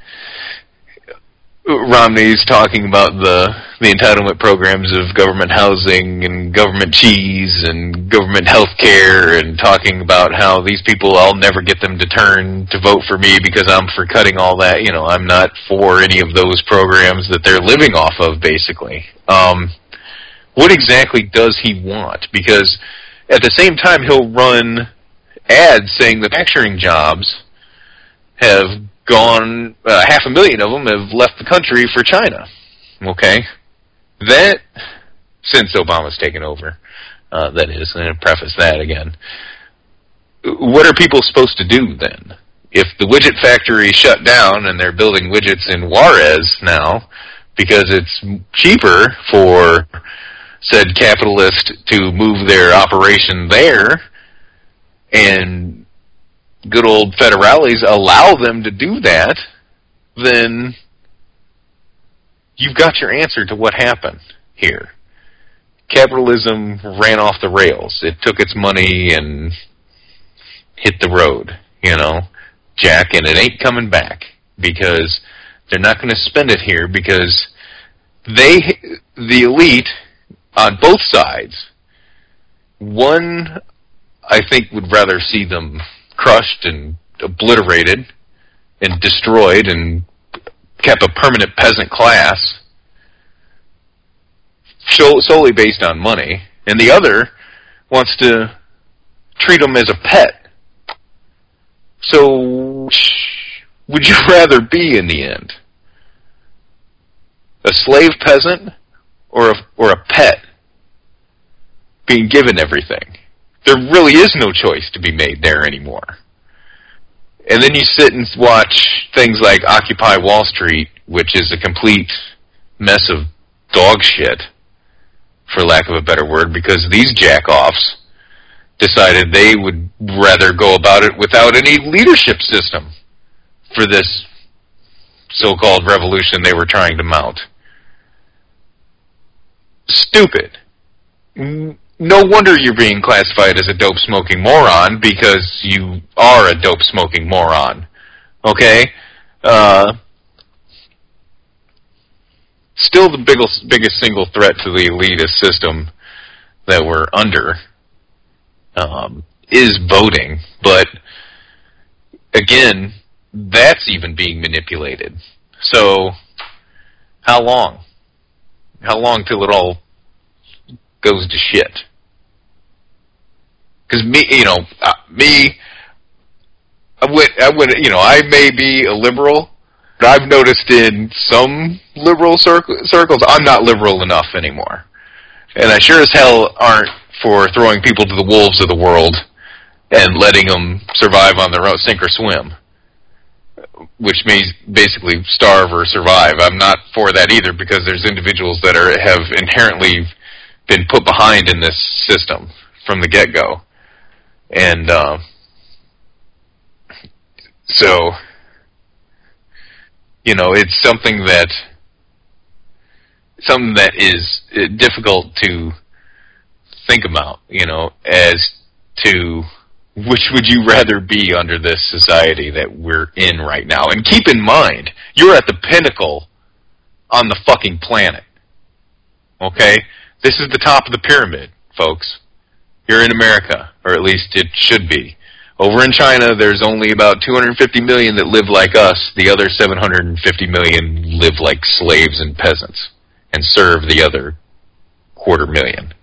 Romney's talking about the the entitlement programs of government housing and government cheese and government health care, and talking about how these people, I'll never get them to turn to vote for me because I'm for cutting all that. You know, I'm not for any of those programs that they're living off of, basically. Um, what exactly does he want? Because at the same time, he'll run ads saying that manufacturing jobs have gone, uh, half a million of them have left the country for China. Okay? That, since Obama's taken over, uh, that is, and to preface that again, what are people supposed to do then? If the widget factory shut down and they're building widgets in Juarez now because it's cheaper for said capitalist to move their operation there, and good old federales allow them to do that, then you've got your answer to what happened here. Capitalism ran off the rails. It took its money and hit the road, you know, Jack, and it ain't coming back because they're not going to spend it here because they, the elite on both sides, one, I think, would rather see them crushed and obliterated and destroyed and kept a permanent peasant class solely based on money, and the other wants to treat them as a pet. So, would you rather be in the end? A slave peasant or a, or a pet being given everything? There really is no choice to be made there anymore. And then you sit and watch things like Occupy Wall Street, which is a complete mess of dog shit, for lack of a better word, because these jack-offs decided they would rather go about it without any leadership system for this so-called revolution they were trying to mount. Stupid. No wonder you're being classified as a dope-smoking moron, because you are a dope-smoking moron. Okay? Uh, still the biggest, biggest single threat to the elitist system that we're under um, is voting. But, again, that's even being manipulated. So, how long? How long till it all goes to shit? Because me, you know, uh, me, I would, I would, you know, I may be a liberal, I've noticed in some liberal cir- circles, I'm not liberal enough anymore. And I sure as hell aren't for throwing people to the wolves of the world and letting them survive on their own, sink or swim, which means basically starve or survive. I'm not for that either, because there's individuals that are have inherently been put behind in this system from the get-go. And uh, so, you know, it's something that something that is difficult to think about, you know, as to which would you rather be under this society that we're in right now. And keep in mind, you're at the pinnacle on the fucking planet. Okay? This is the top of the pyramid, folks. You're in America, or at least it should be. Over in China, there's only about two hundred fifty million that live like us. The other seven hundred fifty million live like slaves and peasants and serve the other quarter million.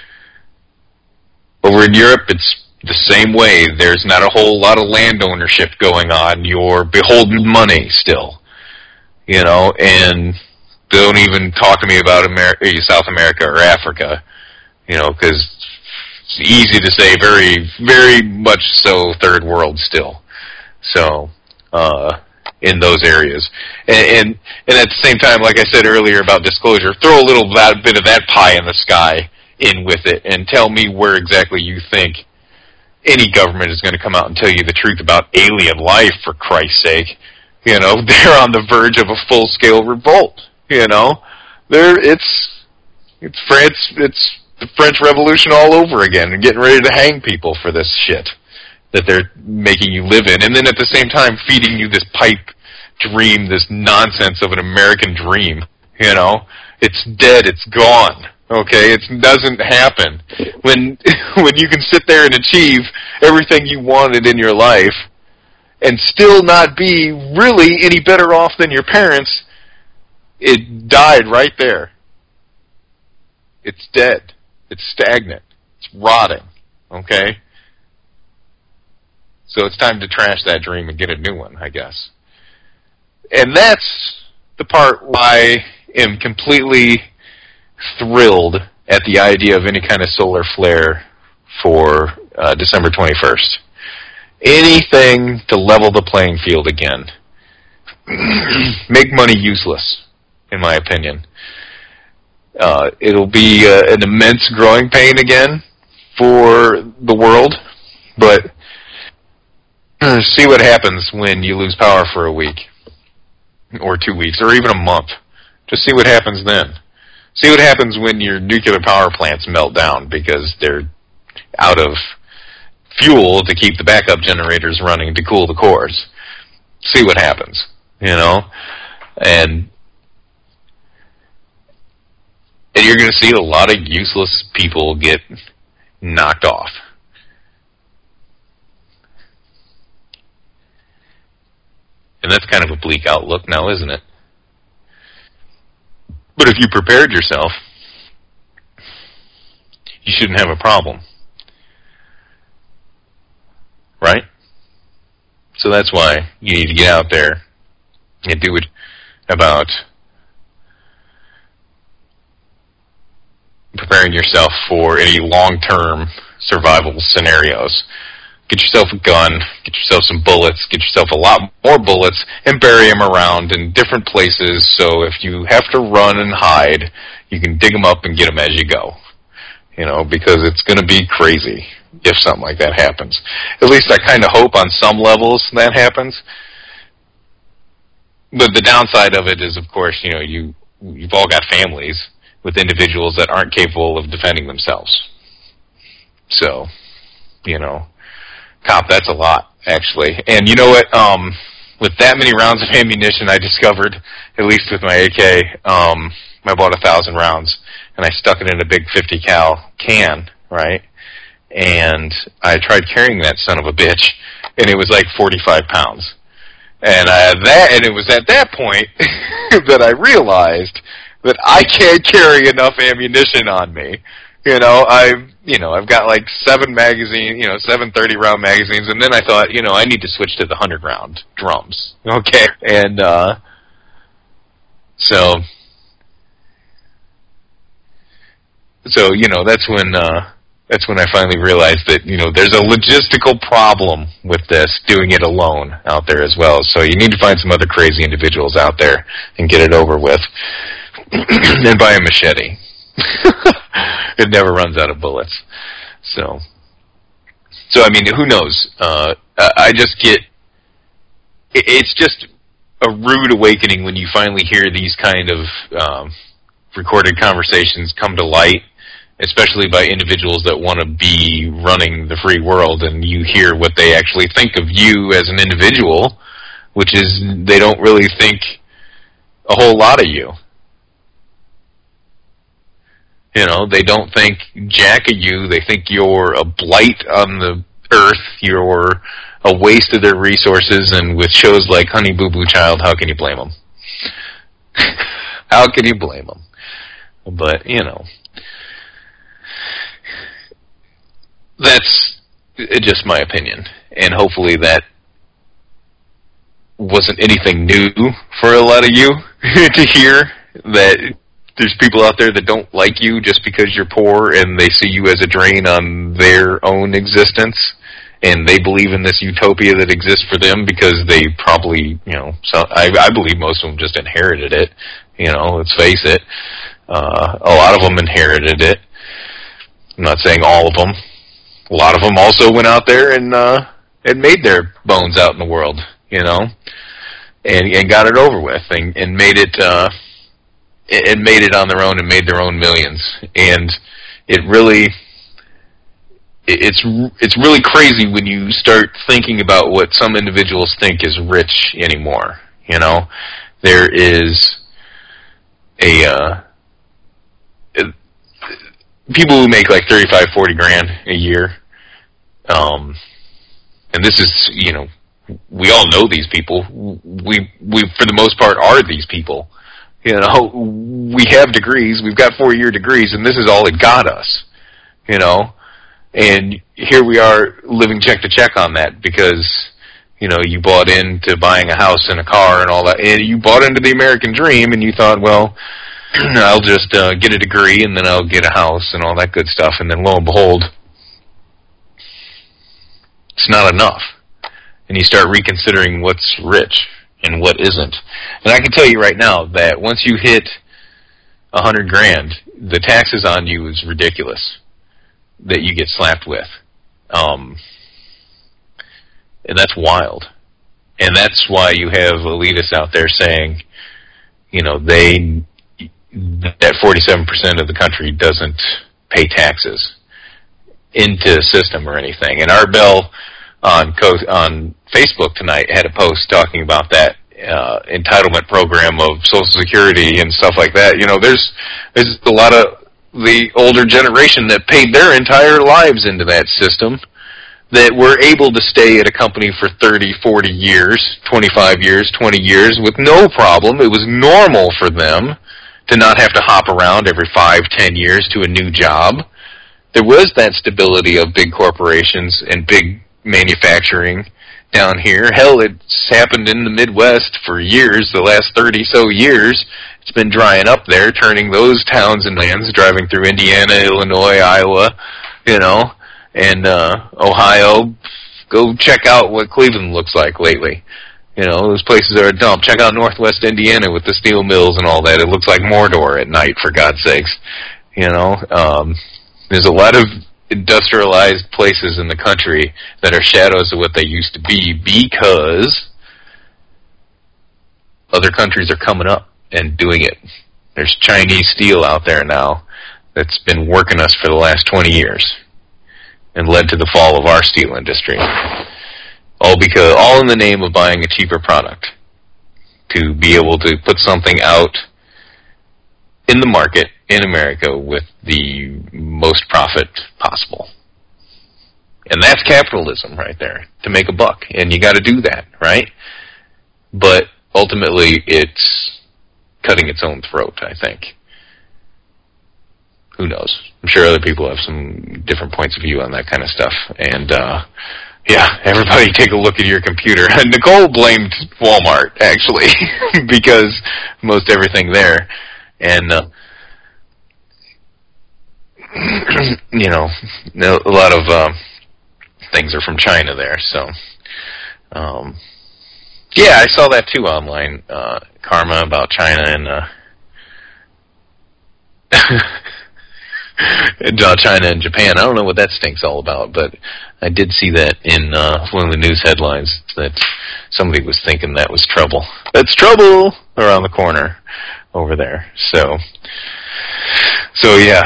Over in Europe, it's the same way. There's not a whole lot of land ownership going on. You're beholden to money still, you know, and don't even talk to me about America, South America or Africa, you know, because it's easy to say very, very much so third world still. So, uh, in those areas. And, and, and at the same time, like I said earlier about disclosure, throw a little that, bit of that pie in the sky in with it and tell me where exactly you think any government is going to come out and tell you the truth about alien life, for Christ's sake. You know, they're on the verge of a full-scale revolt, you know. They're, it's, it's France, it's the French Revolution all over again, and getting ready to hang people for this shit that they're making you live in. And then at the same time feeding you this pipe dream, this nonsense of an American dream, you know. It's dead, it's gone. Okay, it doesn't happen. When when you can sit there and achieve everything you wanted in your life and still not be really any better off than your parents, it died right there. It's dead. It's stagnant. It's rotting. Okay? So it's time to trash that dream and get a new one, I guess. And that's the part why I am completely thrilled at the idea of any kind of solar flare for uh, December twenty-first. Anything to level the playing field again. Make money useless, in my opinion. Uh, it'll be uh, an immense growing pain again for the world, but see what happens when you lose power for a week, or two weeks, or even a month. Just see what happens then. See what happens when your nuclear power plants melt down because they're out of fuel to keep the backup generators running to cool the cores. See what happens, you know? And, and you're going to see a lot of useless people get knocked off. And that's kind of a bleak outlook now, isn't it? But if you prepared yourself, you shouldn't have a problem. Right? So that's why you need to get out there and do it about preparing yourself for any long-term survival scenarios. Get yourself a gun, get yourself some bullets, get yourself a lot more bullets, and bury them around in different places so if you have to run and hide, you can dig them up and get them as you go. You know, because it's going to be crazy if something like that happens. At least I kind of hope on some levels that happens. But the downside of it is, of course, you know, you, you've all got families with individuals that aren't capable of defending themselves. So, you know, cop, that's a lot, actually. And you know what? Um, with that many rounds of ammunition, I discovered, at least with my A K, um, I bought a thousand rounds, and I stuck it in a big fifty cal can, right? And I tried carrying that son of a bitch, and it was like forty-five pounds. And I, that, and it was at that point that I realized that I can't carry enough ammunition on me. You know, I've you know I've got like seven magazine, you know, seven thirty round magazines, and then I thought, you know, I need to switch to the hundred round drums. Okay, and uh, so so you know that's when uh, that's when I finally realized that you know there's a logistical problem with this doing it alone out there as well. So you need to find some other crazy individuals out there and get it over with, and buy a machete. It never runs out of bullets. So, so I mean, who knows? Uh, I just get, it's just a rude awakening when you finally hear these kind of um, recorded conversations come to light, especially by individuals that want to be running the free world, and you hear what they actually think of you as an individual, which is they don't really think a whole lot of you. You know, they don't think jack of you. They think you're a blight on the earth. You're a waste of their resources. And with shows like Honey Boo Boo Child, how can you blame them? How can you blame them? But, you know, that's just my opinion. And hopefully that wasn't anything new for a lot of you to hear, that there's people out there that don't like you just because you're poor and they see you as a drain on their own existence, and they believe in this utopia that exists for them because they probably, you know, so I, I believe most of them just inherited it. You know, let's face it. Uh, a lot of them inherited it. I'm not saying all of them. A lot of them also went out there and uh, and made their bones out in the world, you know, and and got it over with and, and made it uh, and made it on their own and made their own millions. And it really, it's it's really crazy when you start thinking about what some individuals think is rich anymore. You know, there is a uh, people who make like thirty-five, forty grand a year. Um, and this is, you know, we all know these people. We, we, for the most part, are these people. You know, we have degrees. We've got four-year degrees, and this is all it got us. You know, and here we are living check to check on that because, you know, you bought into buying a house and a car and all that, and you bought into the American dream, and you thought, well, I'll just uh, get a degree, and then I'll get a house and all that good stuff, and then lo and behold, it's not enough. And you start reconsidering what's rich and what isn't. And I can tell you right now that once you hit a hundred grand, the taxes on you is ridiculous that you get slapped with. Um, and that's wild. And that's why you have elitists out there saying, you know, they, that forty-seven percent of the country doesn't pay taxes into the system or anything. And Art Bell on Co- on Facebook tonight had a post talking about that uh, entitlement program of Social Security and stuff like that. You know, there's there's a lot of the older generation that paid their entire lives into that system that were able to stay at a company for thirty, forty years, twenty-five years, twenty years with no problem. It was normal for them to not have to hop around every five, ten years to a new job. There was that stability of big corporations and big manufacturing down here. Hell, it's happened in the Midwest for years, the last thirty-so years. It's been drying up there, turning those towns and lands, driving through Indiana, Illinois, Iowa, you know, and uh, Ohio. Go check out what Cleveland looks like lately. You know, those places are a dump. Check out Northwest Indiana with the steel mills and all that. It looks like Mordor at night, for God's sakes. You know, um, there's a lot of industrialized places in the country that are shadows of what they used to be because other countries are coming up and doing it. There's Chinese steel out there now that's been working us for the last twenty years and led to the fall of our steel industry. All because, all in the name of buying a cheaper product to be able to put something out in the market in America with the most profit possible. And that's capitalism right there, to make a buck. And you got to do that, right? But ultimately, it's cutting its own throat, I think. who knows? I'm sure other people have some different points of view on that kind of stuff. And, uh, yeah, everybody take a look at your computer. Nicole blamed Walmart, actually, because most everything there. And, uh, you know, a lot of uh, things are from China there. So, um, yeah, I saw that too online, uh, Karma, about China and, uh, China and Japan. I don't know what that stink's all about, but I did see that in uh, one of the news headlines that somebody was thinking that was trouble. That's trouble around the corner over there. So, so yeah.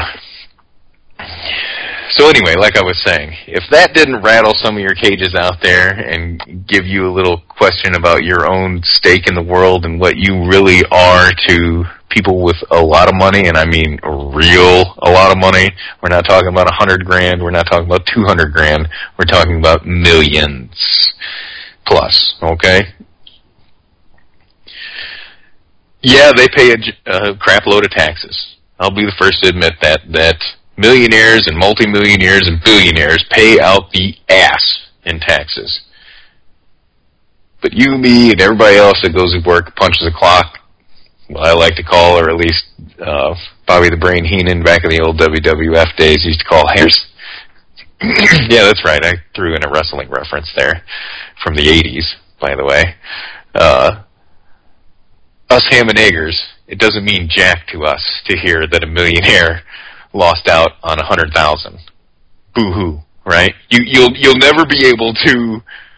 So anyway, like I was saying, if that didn't rattle some of your cages out there and give you a little question about your own stake in the world and what you really are to people with a lot of money, and I mean real a lot of money, we're not talking about a hundred grand, we're not talking about two hundred grand, we're talking about millions plus, okay? Yeah, they pay a, a crap load of taxes. I'll be the first to admit that, that millionaires and multimillionaires and billionaires pay out the ass in taxes. But you, me, and everybody else that goes to work, punches a clock, what I like to call, or at least uh, Bobby the Brain Heenan back in the old W W F days used to call hairs. Yeah, that's right. I threw in a wrestling reference there from the eighties, by the way. Uh, us ham and eggers, it doesn't mean jack to us to hear that a millionaire lost out on a hundred thousand. Boo-hoo, right? You, you'll you'll never be able to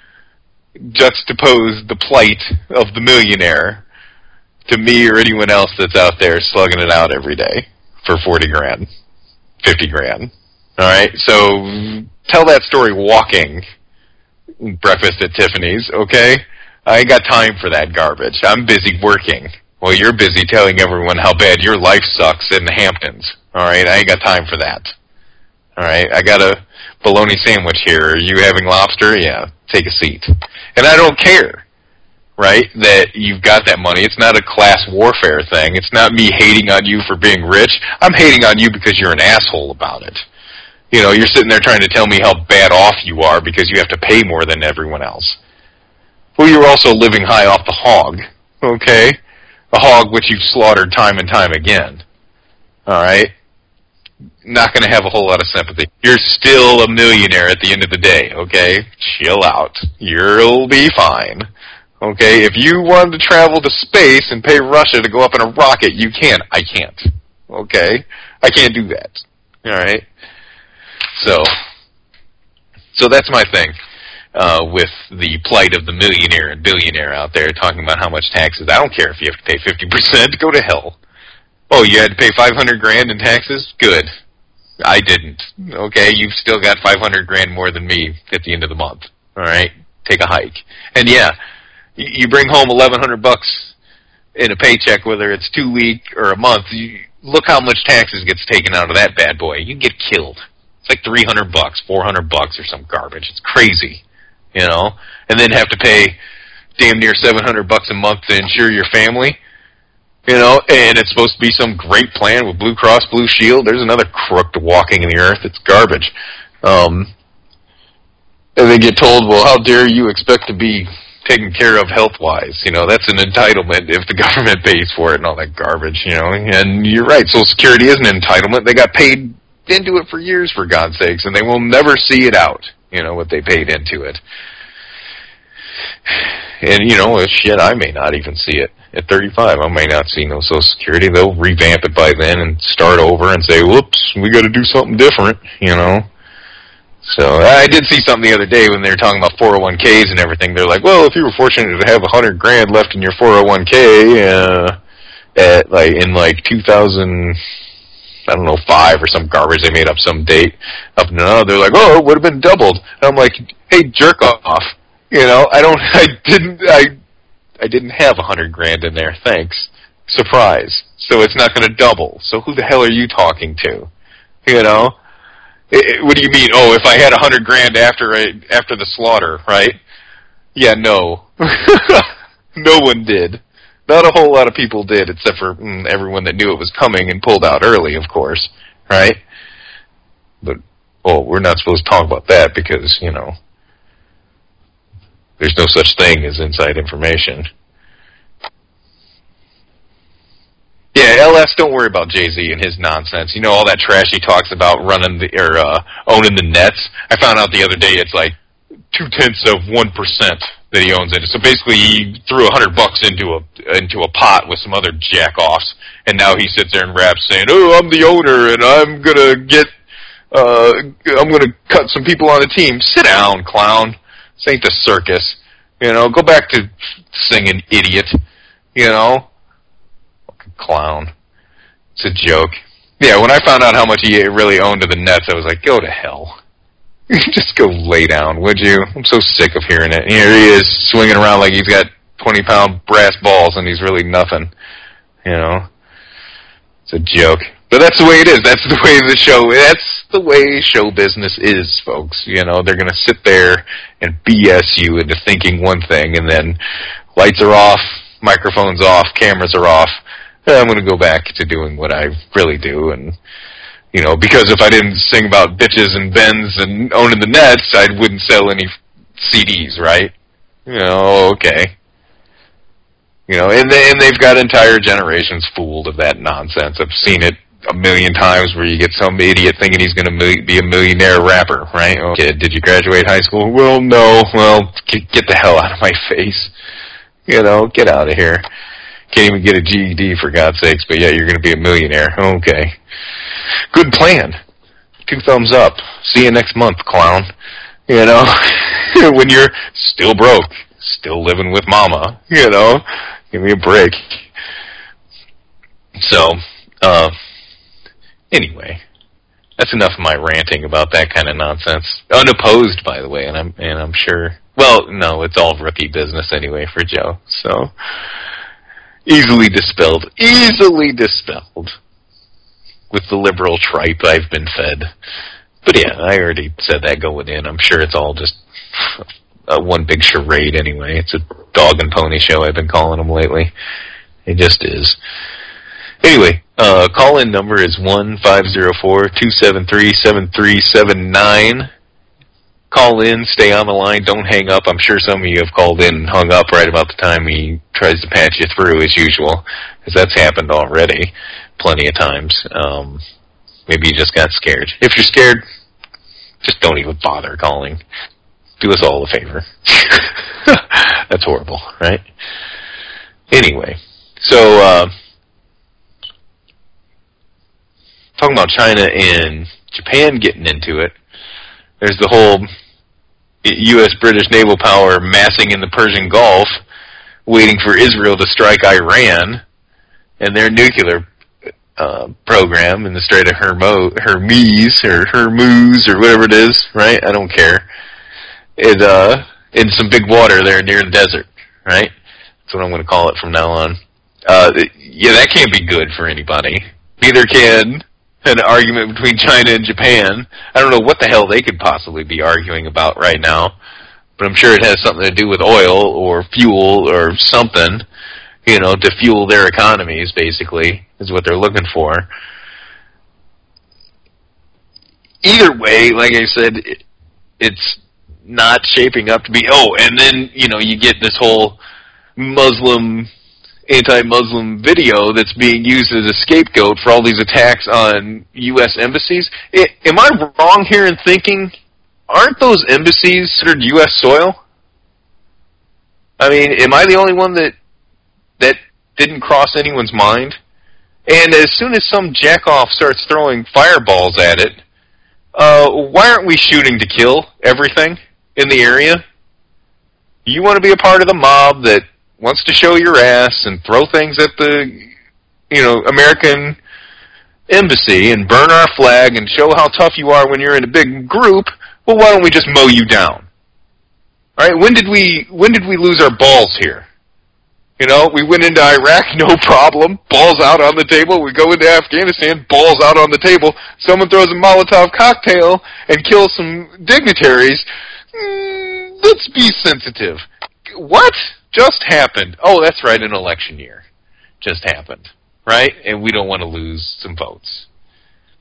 juxtapose the plight of the millionaire to me or anyone else that's out there slugging it out every day for forty grand, fifty grand. All right, so tell that story walking, breakfast at Tiffany's, okay? I ain't got time for that garbage. I'm busy working. Well, you're busy telling everyone how bad your life sucks in the Hamptons. All right, I ain't got time for that. All right, I got a bologna sandwich here. Are you having lobster? Yeah, take a seat. And I don't care, right, that you've got that money. It's not a class warfare thing. It's not me hating on you for being rich. I'm hating on you because you're an asshole about it. You know, you're sitting there trying to tell me how bad off you are because you have to pay more than everyone else. Well, you're also living high off the hog, okay? A hog which you've slaughtered time and time again. All right? Not going to have a whole lot of sympathy. You're still a millionaire at the end of the day, okay? Chill out. You'll be fine. Okay? If you wanted to travel to space and pay Russia to go up in a rocket, you can. I can't. Okay? I can't do that. All right? So, so that's my thing. Uh, with the plight of the millionaire and billionaire out there talking about how much taxes. I don't care if you have to pay fifty percent. Go to hell. Oh, you had to pay five hundred grand in taxes? Good. I didn't. Okay, you've still got five hundred grand more than me at the end of the month. All right? Take a hike. And yeah, you bring home eleven hundred bucks in a paycheck, whether it's two week or a month. You, look how much taxes gets taken out of that bad boy. You get killed. It's like three hundred bucks, four hundred bucks or some garbage. It's crazy. You know, and then have to pay damn near seven hundred bucks a month to insure your family, you know, and it's supposed to be some great plan with Blue Cross Blue Shield. There's another crook walking in the earth. It's garbage. Um, and they get told, well, how dare you expect to be taken care of health-wise? You know, that's an entitlement if the government pays for it and all that garbage, you know. And you're right, Social Security is an entitlement. They got paid into it for years, for God's sakes, and they will never see it out. You know, what they paid into it. And, you know, shit, I may not even see it. At thirty-five, I may not see no Social Security. They'll revamp it by then and start over and say, whoops, we got to do something different, you know. So, I did see something the other day when they were talking about four oh one Ks and everything. They're like, well, if you were fortunate to have a hundred grand left in your four oh one K, uh, at, like, in, like, two thousand... I don't know, five or some garbage. They made up some date. Up and down. They're like, oh, it would have been doubled. And I'm like, hey, jerk off. You know, I don't, I didn't, I, I didn't have a hundred grand in there. Thanks. Surprise. So it's not going to double. So who the hell are you talking to? You know? It, it, what do you mean? Oh, if I had a hundred grand after I, after the slaughter, right? Yeah, no. No one did. Not a whole lot of people did, except for mm, everyone that knew it was coming and pulled out early, of course. right? But, well, we're not supposed to talk about that because, you know, there's no such thing as inside information. Yeah, L S, don't worry about Jay-Z and his nonsense. You know, all that trash he talks about running the, or, uh, owning the Nets. I found out the other day it's like two-tenths of one percent that he owns it. So basically he threw a hundred bucks into a, into a pot with some other jack-offs, and now he sits there and raps saying, oh, I'm the owner, and I'm gonna get, uh, I'm gonna cut some people on the team. Sit down, clown. This ain't the circus. You know, go back to singing, idiot. You know? Clown. It's a joke. Yeah, when I found out how much he really owned of the Nets, I was like, go to hell. Just go lay down, would you? I'm so sick of hearing it. Here he is, swinging around like he's got twenty-pound brass balls, and he's really nothing. You know? It's a joke. But that's the way it is. That's the way the show, that's the way show business is, folks. You know, they're going to sit there and B S you into thinking one thing, and then lights are off, microphones off, cameras are off. I'm going to go back to doing what I really do. And, you know, because if I didn't sing about bitches and Benz and owning the Nets, I wouldn't sell any C Ds, right? You know, okay. You know, and, they, and they've got entire generations fooled of that nonsense. I've seen it a million times where you get some idiot thinking he's going to be a millionaire rapper, right? Oh, kid, did you graduate high school? Well, no. Well, get, get the hell out of my face. You know, get out of here. Can't even get a G E D, for God's sakes, but yeah, you're going to be a millionaire. Okay. Good plan. Two thumbs up. See you next month, clown. You know, when you're still broke, still living with mama, you know, give me a break. So, uh, anyway, that's enough of my ranting about that kind of nonsense. Unopposed, by the way, and I'm, and I'm sure, well, no, it's all rookie business anyway for Joe, so... Easily dispelled. Easily dispelled. With the liberal tripe I've been fed. But yeah, I already said that going in. I'm sure it's all just uh, one big charade anyway. It's a dog and pony show I've been calling them lately. It just is. Anyway, uh, call-in number is one five zero four, two seven three, seven three seven nine. Call in, stay on the line, don't hang up. I'm sure some of you have called in and hung up right about the time he tries to patch you through, as usual, because that's happened already plenty of times. Um, maybe you just got scared. If you're scared, just don't even bother calling. Do us all a favor. That's horrible, right? Anyway, so, uh, talking about China and Japan getting into it, there's the whole U S British naval power massing in the Persian Gulf, waiting for Israel to strike Iran, and their nuclear uh, program in the Strait of Hermo- Hermes, or Hormuz, or whatever it is, right? I don't care. It, uh, in some big water there near the desert, right? That's what I'm going to call it from now on. Uh, yeah, that can't be good for anybody. Neither can an argument between China and Japan. I don't know what the hell they could possibly be arguing about right now, but I'm sure it has something to do with oil or fuel or something, you know, to fuel their economies, basically, is what they're looking for. Either way, like I said, it, it's not shaping up to be, oh, and then, you know, you get this whole Muslim anti-Muslim video that's being used as a scapegoat for all these attacks on U S embassies. It, am I wrong here in thinking, aren't those embassies considered U S soil? I mean, am I the only one that that didn't cross anyone's mind? And as soon as some jackoff starts throwing fireballs at it, uh, why aren't we shooting to kill everything in the area? You want to be a part of the mob that wants to show your ass and throw things at the, you know, American embassy and burn our flag and show how tough you are when you're in a big group, well, why don't we just mow you down? All right, when did we when did we lose our balls here? You know, we went into Iraq, no problem, balls out on the table. We go into Afghanistan, balls out on the table. Someone throws a Molotov cocktail and kills some dignitaries. Mm, let's be sensitive. What just happened? Oh, that's right, an election year just happened, right? And we don't want to lose some votes.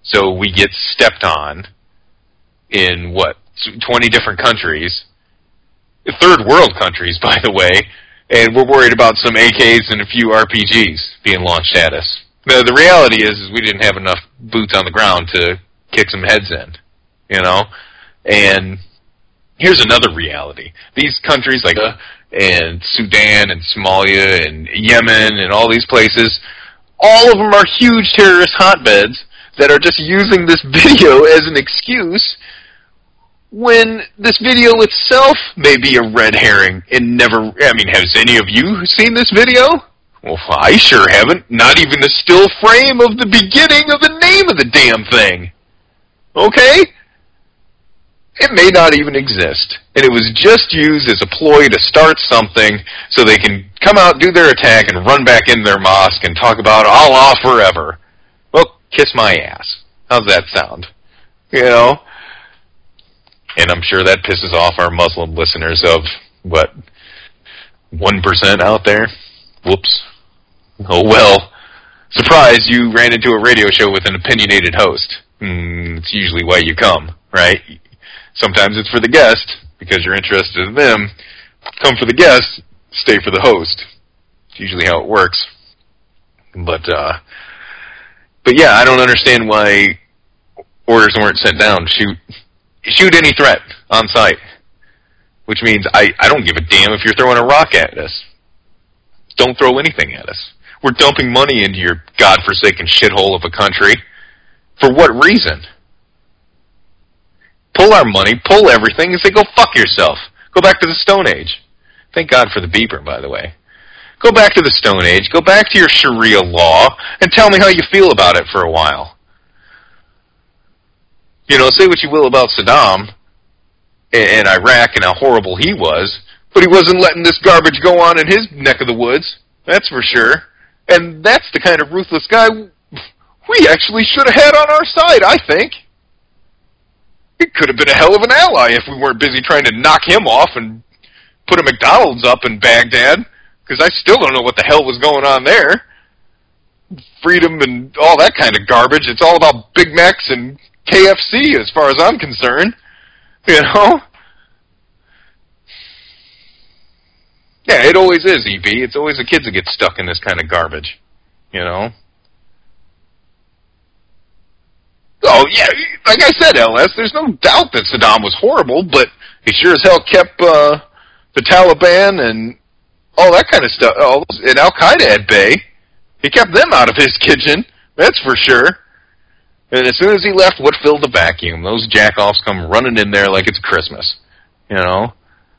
So we get stepped on in, what, twenty different countries, third world countries, by the way, and we're worried about some A Ks and a few R P Gs being launched at us. Now, the reality is, is we didn't have enough boots on the ground to kick some heads in, you know? And here's another reality. These countries like uh, and Sudan and Somalia and Yemen and all these places, all of them are huge terrorist hotbeds that are just using this video as an excuse when this video itself may be a red herring and never... I mean, has any of you seen this video? Well, I sure haven't. Not even the still frame of the beginning of the name of the damn thing. Okay? It may not even exist. And it was just used as a ploy to start something so they can come out, do their attack, and run back in their mosque and talk about Allah forever. Well, kiss my ass. How's that sound? You know? And I'm sure that pisses off our Muslim listeners of, what, one percent out there? Whoops. Oh, well. Surprise, you ran into a radio show with an opinionated host. Mm, it's usually why you come, right? Sometimes it's for the guest, because you're interested in them. Come for the guest, stay for the host. It's usually how it works. But, uh, but yeah, I don't understand why orders weren't sent down. Shoot, shoot any threat on site. Which means I, I don't give a damn if you're throwing a rock at us. Don't throw anything at us. We're dumping money into your godforsaken shithole of a country. For what reason? Pull our money, pull everything, and say, go fuck yourself. Go back to the Stone Age. Thank God for the beeper, by the way. Go back to the Stone Age, go back to your Sharia law, and tell me how you feel about it for a while. You know, say what you will about Saddam and Iraq and how horrible he was, but he wasn't letting this garbage go on in his neck of the woods. That's for sure. And that's the kind of ruthless guy we actually should have had on our side, I think. It could have been a hell of an ally if we weren't busy trying to knock him off and put a McDonald's up in Baghdad, because I still don't know what the hell was going on there. Freedom and all that kind of garbage. It's all about Big Macs and K F C as far as I'm concerned. You know? Yeah, it always is, E B. It's always the kids that get stuck in this kind of garbage. You know? Oh, yeah, like I said, L S, there's no doubt that Saddam was horrible, but he sure as hell kept uh, the Taliban and all that kind of stuff, all those, and Al-Qaeda at bay. He kept them out of his kitchen, that's for sure. And as soon as he left, what filled the vacuum? Those jack-offs come running in there like it's Christmas, you know?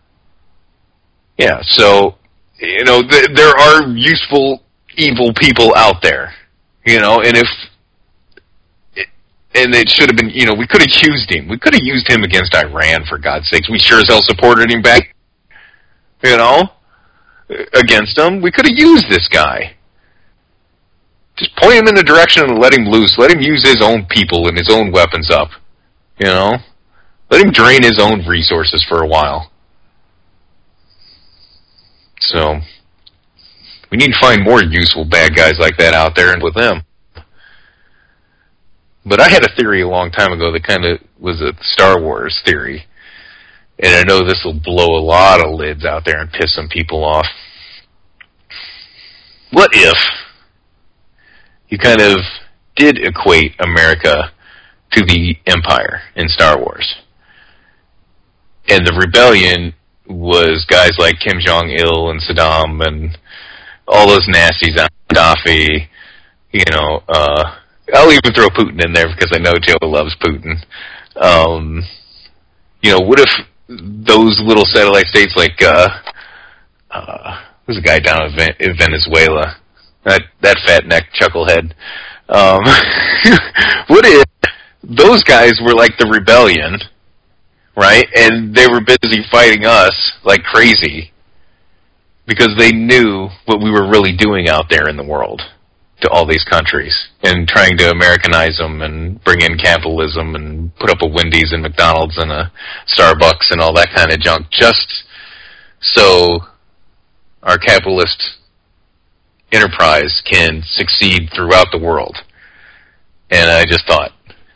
Yeah, so, you know, th- there are useful, evil people out there, you know, and if... And it should have been, you know, we could have used him. We could have used him against Iran, for God's sakes. We sure as hell supported him back, you know, against him. We could have used this guy. Just point him in the direction and let him loose. Let him use his own people and his own weapons up, you know. Let him drain his own resources for a while. So, we need to find more useful bad guys like that out there and with them. But I had a theory a long time ago that kind of was a Star Wars theory. And I know this will blow a lot of lids out there and piss some people off. What if you kind of did equate America to the Empire in Star Wars? And the rebellion was guys like Kim Jong-il and Saddam and all those nasties, Gaddafi, you know, uh... I'll even throw Putin in there because I know Joe loves Putin. Um, you know, what if those little satellite states like, uh, uh, who's a guy down in Venezuela? That that fat neck chucklehead. Um, what if those guys were like the rebellion, right? And they were busy fighting us like crazy because they knew what we were really doing out there in the world to all these countries and trying to Americanize them and bring in capitalism and put up a Wendy's and McDonald's and a Starbucks and all that kind of junk just so our capitalist enterprise can succeed throughout the world. And I just thought,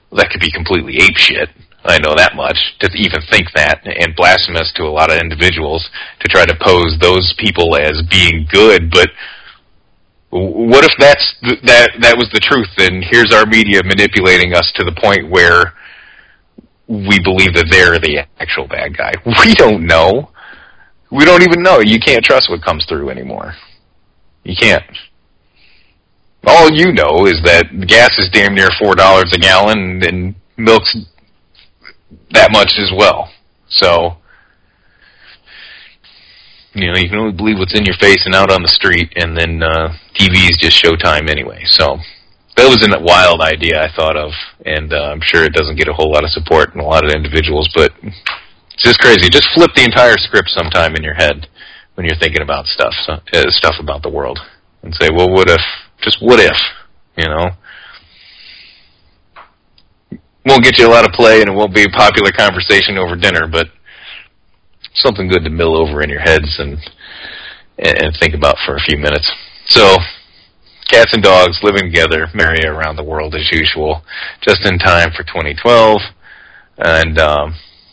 that could be completely apeshit. I know that much, to even think that, and blasphemous to a lot of individuals to try to pose those people as being good. But what if that's th- that that was the truth? Then here's our media manipulating us to the point where we believe that they're the actual bad guy. We don't know. We don't even know. You can't trust what comes through anymore. You can't. All you know is that gas is damn near four dollars a gallon, and milk's that much as well. So, you know, you can only believe what's in your face and out on the street, and then uh, T V is just showtime anyway. So that was a wild idea I thought of, and uh, I'm sure it doesn't get a whole lot of support from a lot of individuals, but it's just crazy. Just flip the entire script sometime in your head when you're thinking about stuff, so, uh, stuff about the world, and say, well, what if, just what if, you know? Won't get you a lot of play, and it won't be a popular conversation over dinner, but something good to mill over in your heads and and think about for a few minutes. So, cats and dogs living together, merry around the world as usual, just in time for twenty twelve, and um,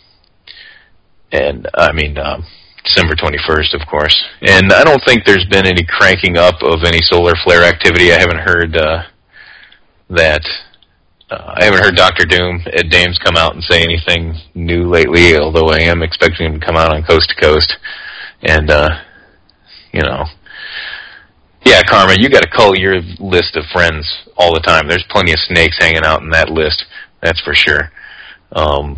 and I mean um, December twenty-first, of course. And I don't think there's been any cranking up of any solar flare activity. I haven't heard uh, that. Uh, I haven't heard Doctor Doom, Ed Dames, come out and say anything new lately, although I am expecting him to come out on Coast to Coast. And, uh, you know, yeah, Karma, you got to cull your list of friends all the time. There's plenty of snakes hanging out in that list, that's for sure. Um,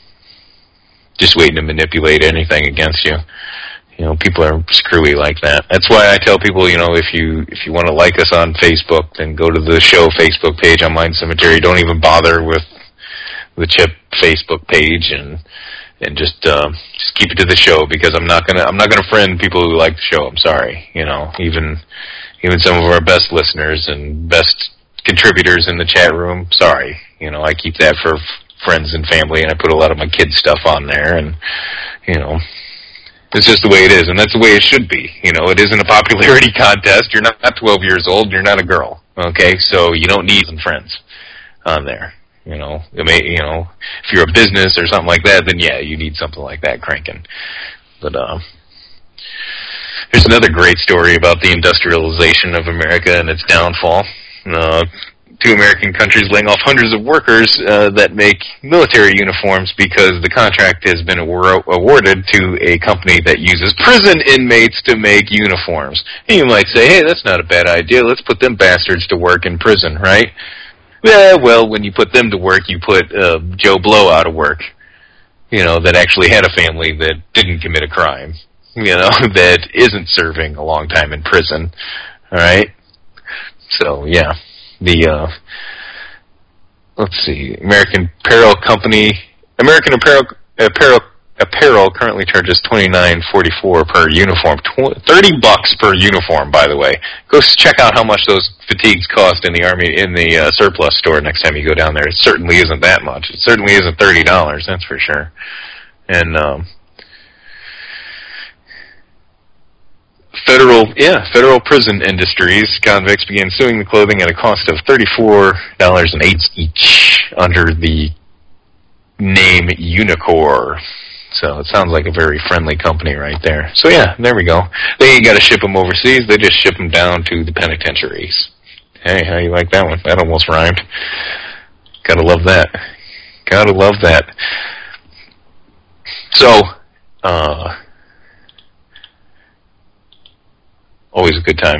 just waiting to manipulate anything against you. You know, people are screwy like that. That's why I tell people, you know, if you if you want to like us on Facebook, then go to the show Facebook page on Mind Cemetery. Don't even bother with the Chip Facebook page, and and just uh, just keep it to the show, because I'm not gonna I'm not gonna friend people who like the show. I'm sorry, you know, even even some of our best listeners and best contributors in the chat room. Sorry, you know, I keep that for friends and family, and I put a lot of my kids' stuff on there, and you know. It's just the way it is, and that's the way it should be. You know, it isn't a popularity contest. You're not twelve years old. You're not a girl. Okay, so you don't need some friends on there. You know, it may, you know, if you're a business or something like that, then yeah, you need something like that cranking. But uh, there's another great story about the industrialization of America and its downfall. Uh, two American countries laying off hundreds of workers uh, that make military uniforms because the contract has been awar- awarded to a company that uses prison inmates to make uniforms. And you might say, hey, that's not a bad idea. Let's put them bastards to work in prison, right? Yeah, well, when you put them to work, you put uh, Joe Blow out of work, you know, that actually had a family that didn't commit a crime, you know, that isn't serving a long time in prison, all right? So, yeah. The, uh, let's see, American Apparel Company, American Apparel, Apparel, Apparel currently charges twenty-nine forty-four per uniform, thirty bucks per uniform, by the way. Go check out how much those fatigues cost in the Army, in the uh, surplus store next time you go down there. It certainly isn't that much. It certainly isn't thirty dollars, that's for sure. And, um, Federal, yeah, federal prison industries, convicts began suing the clothing at a cost of thirty-four dollars and eight cents each under the name Unicor. So it sounds like a very friendly company right there. So yeah, there we go. They ain't got to ship them overseas. They just ship them down to the penitentiaries. Hey, how you like that one? That almost rhymed. Gotta love that. Gotta love that. So, uh... always a good time.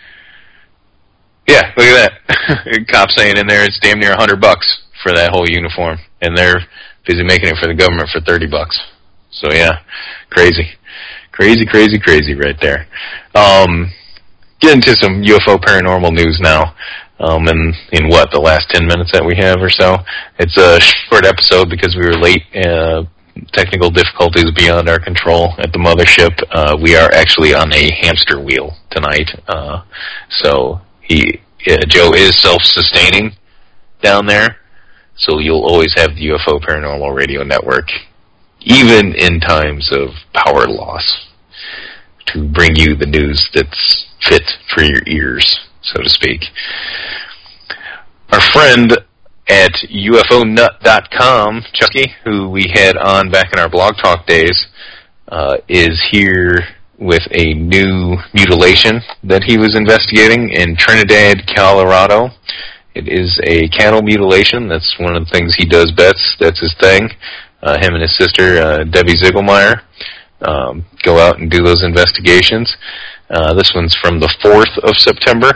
Yeah, look at that. Cop saying in there it's damn near a hundred bucks for that whole uniform, and they're busy making it for the government for thirty bucks. So yeah, crazy, crazy, crazy, crazy right there. Um, get into some U F O paranormal news now. Um, in in what the last ten minutes that we have or so. It's a short episode because we were late. Uh, Technical difficulties beyond our control at the mothership. Uh, we are actually on a hamster wheel tonight. Uh, so he, uh, Joe is self-sustaining down there. So you'll always have the U F O Paranormal Radio Network, even in times of power loss, to bring you the news that's fit for your ears, so to speak. Our friend at U F O nut dot com, Chucky, who we had on back in our Blog Talk days, uh, is here with a new mutilation that he was investigating in Trinidad, Colorado. It is a cattle mutilation. That's one of the things he does best. That's his thing. Uh, him and his sister, uh, Debbie Ziegelmeyer, um, go out and do those investigations. Uh, this one's from the fourth of September.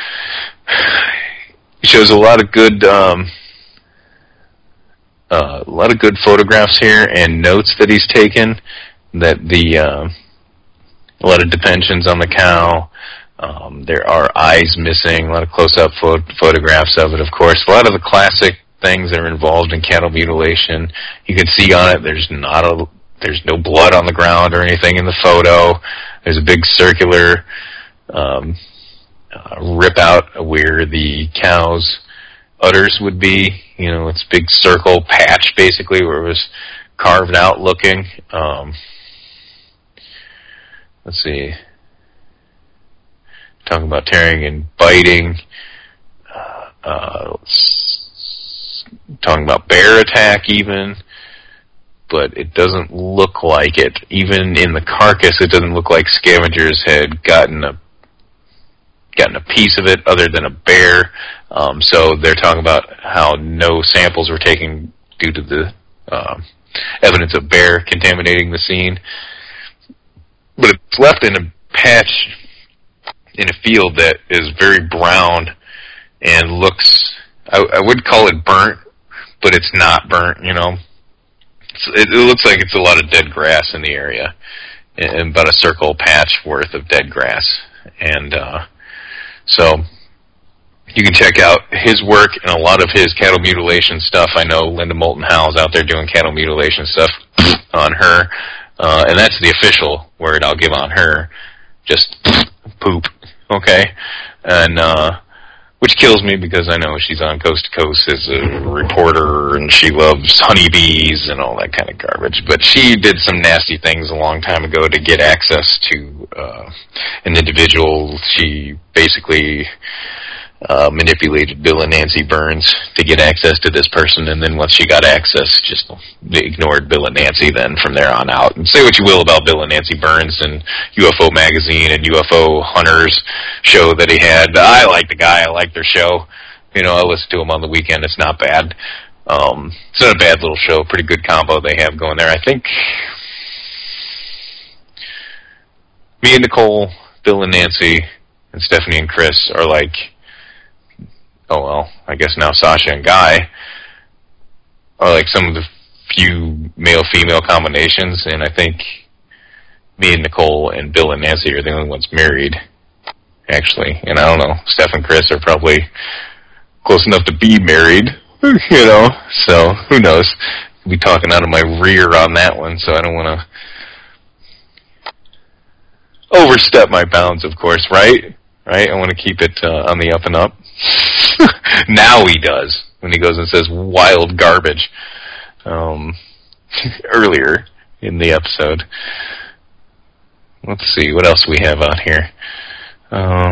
It shows a lot of good, um, uh, a lot of good photographs here and notes that he's taken. That the uh, a lot of detentions on the cow. Um, there are eyes missing. A lot of close-up pho- photographs of it, of course. A lot of the classic things that are involved in cattle mutilation. You can see on it. There's not a. There's no blood on the ground or anything in the photo. There's a big circular um, uh, rip out where the cow's udders would be. You know, it's a big circle patch basically where it was carved out looking. Um, let's see. Talking about tearing and biting. Uh, uh, talking about bear attack even. But it doesn't look like it. Even in the carcass, it doesn't look like scavengers had gotten a gotten a piece of it other than a bear. Um, so they're talking about how no samples were taken due to the uh, evidence of bear contaminating the scene. But it's left in a patch in a field that is very brown and looks, I, I would call it burnt, but it's not burnt, you know. It, it looks like it's a lot of dead grass in the area, and about a circle patch worth of dead grass. And uh, so you can check out his work and a lot of his cattle mutilation stuff. I know Linda Moulton Howell's out there doing cattle mutilation stuff on her, uh, and that's the official word I'll give on her. Just poop, okay? And uh, which kills me because I know she's on Coast to Coast as a reporter and she loves honeybees and all that kind of garbage. But she did some nasty things a long time ago to get access to uh, an individual. She basically uh, manipulated Bill and Nancy Burns to get access to this person, and then once she got access, just ignored Bill and Nancy then from there on out. And say what you will about Bill and Nancy Burns and U F O Magazine and U F O Hunters show that he had. I like the guy. I like their show. You know, I listen to him on the weekend. It's not bad. Um, it's not a bad little show. Pretty good combo they have going there. I think me and Nicole, Bill and Nancy, and Stephanie and Chris are like, oh well, I guess now Sasha and Guy are like some of the few male-female combinations, and I think me and Nicole and Bill and Nancy are the only ones married, actually. And I don't know, Steph and Chris are probably close enough to be married, you know, so who knows. I'll be talking out of my rear on that one, so I don't want to overstep my bounds, of course, right? Right? I want to keep it uh, on the up and up. Now he does, when he goes and says wild garbage um, earlier in the episode. Let's see, what else we have out here? Uh,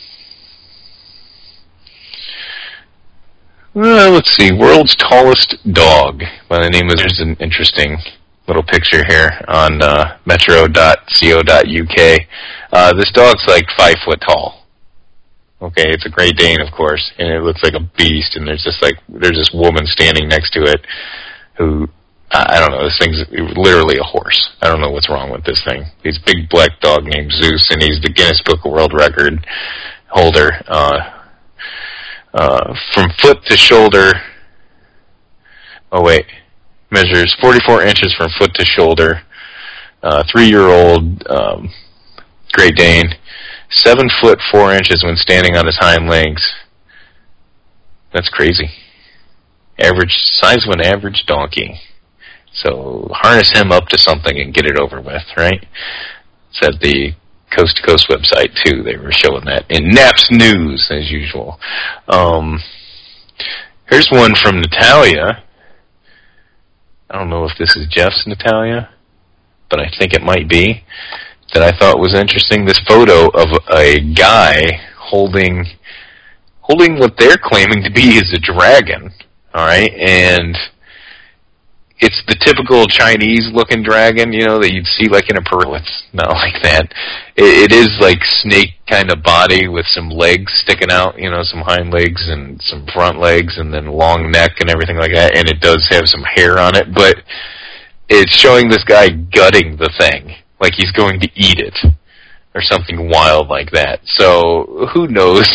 well, let's see, world's tallest dog by the name of, there's an interesting little picture here on uh, metro dot co dot U K. Uh, this dog's like five foot tall. Okay, it's a Great Dane, of course, and it looks like a beast, and there's just like, there's this woman standing next to it who, I don't know, this thing's literally a horse. I don't know what's wrong with this thing. He's a big black dog named Zeus, and he's the Guinness Book of World Record holder. Uh, uh, from foot to shoulder, oh wait, measures forty-four inches from foot to shoulder, uh, three-year-old um, Great Dane, seven foot four inches when standing on his hind legs. That's crazy. Average size of an average donkey. So harness him up to something and get it over with, right? It's at the Coast to Coast website too. They were showing that in Naps News as usual. Um, here's one from Natalia. I don't know if this is Jeff's Natalia, but I think it might be. That I thought was interesting. This photo of a guy holding holding what they're claiming to be is a dragon. all right? And it's the typical Chinese-looking dragon, you know, that you'd see like in a parade. It's not like that. It, it is like snake kind of body with some legs sticking out, you know, some hind legs and some front legs and then long neck and everything like that. And it does have some hair on it, but it's showing this guy gutting the thing like he's going to eat it or something wild like that. So who knows?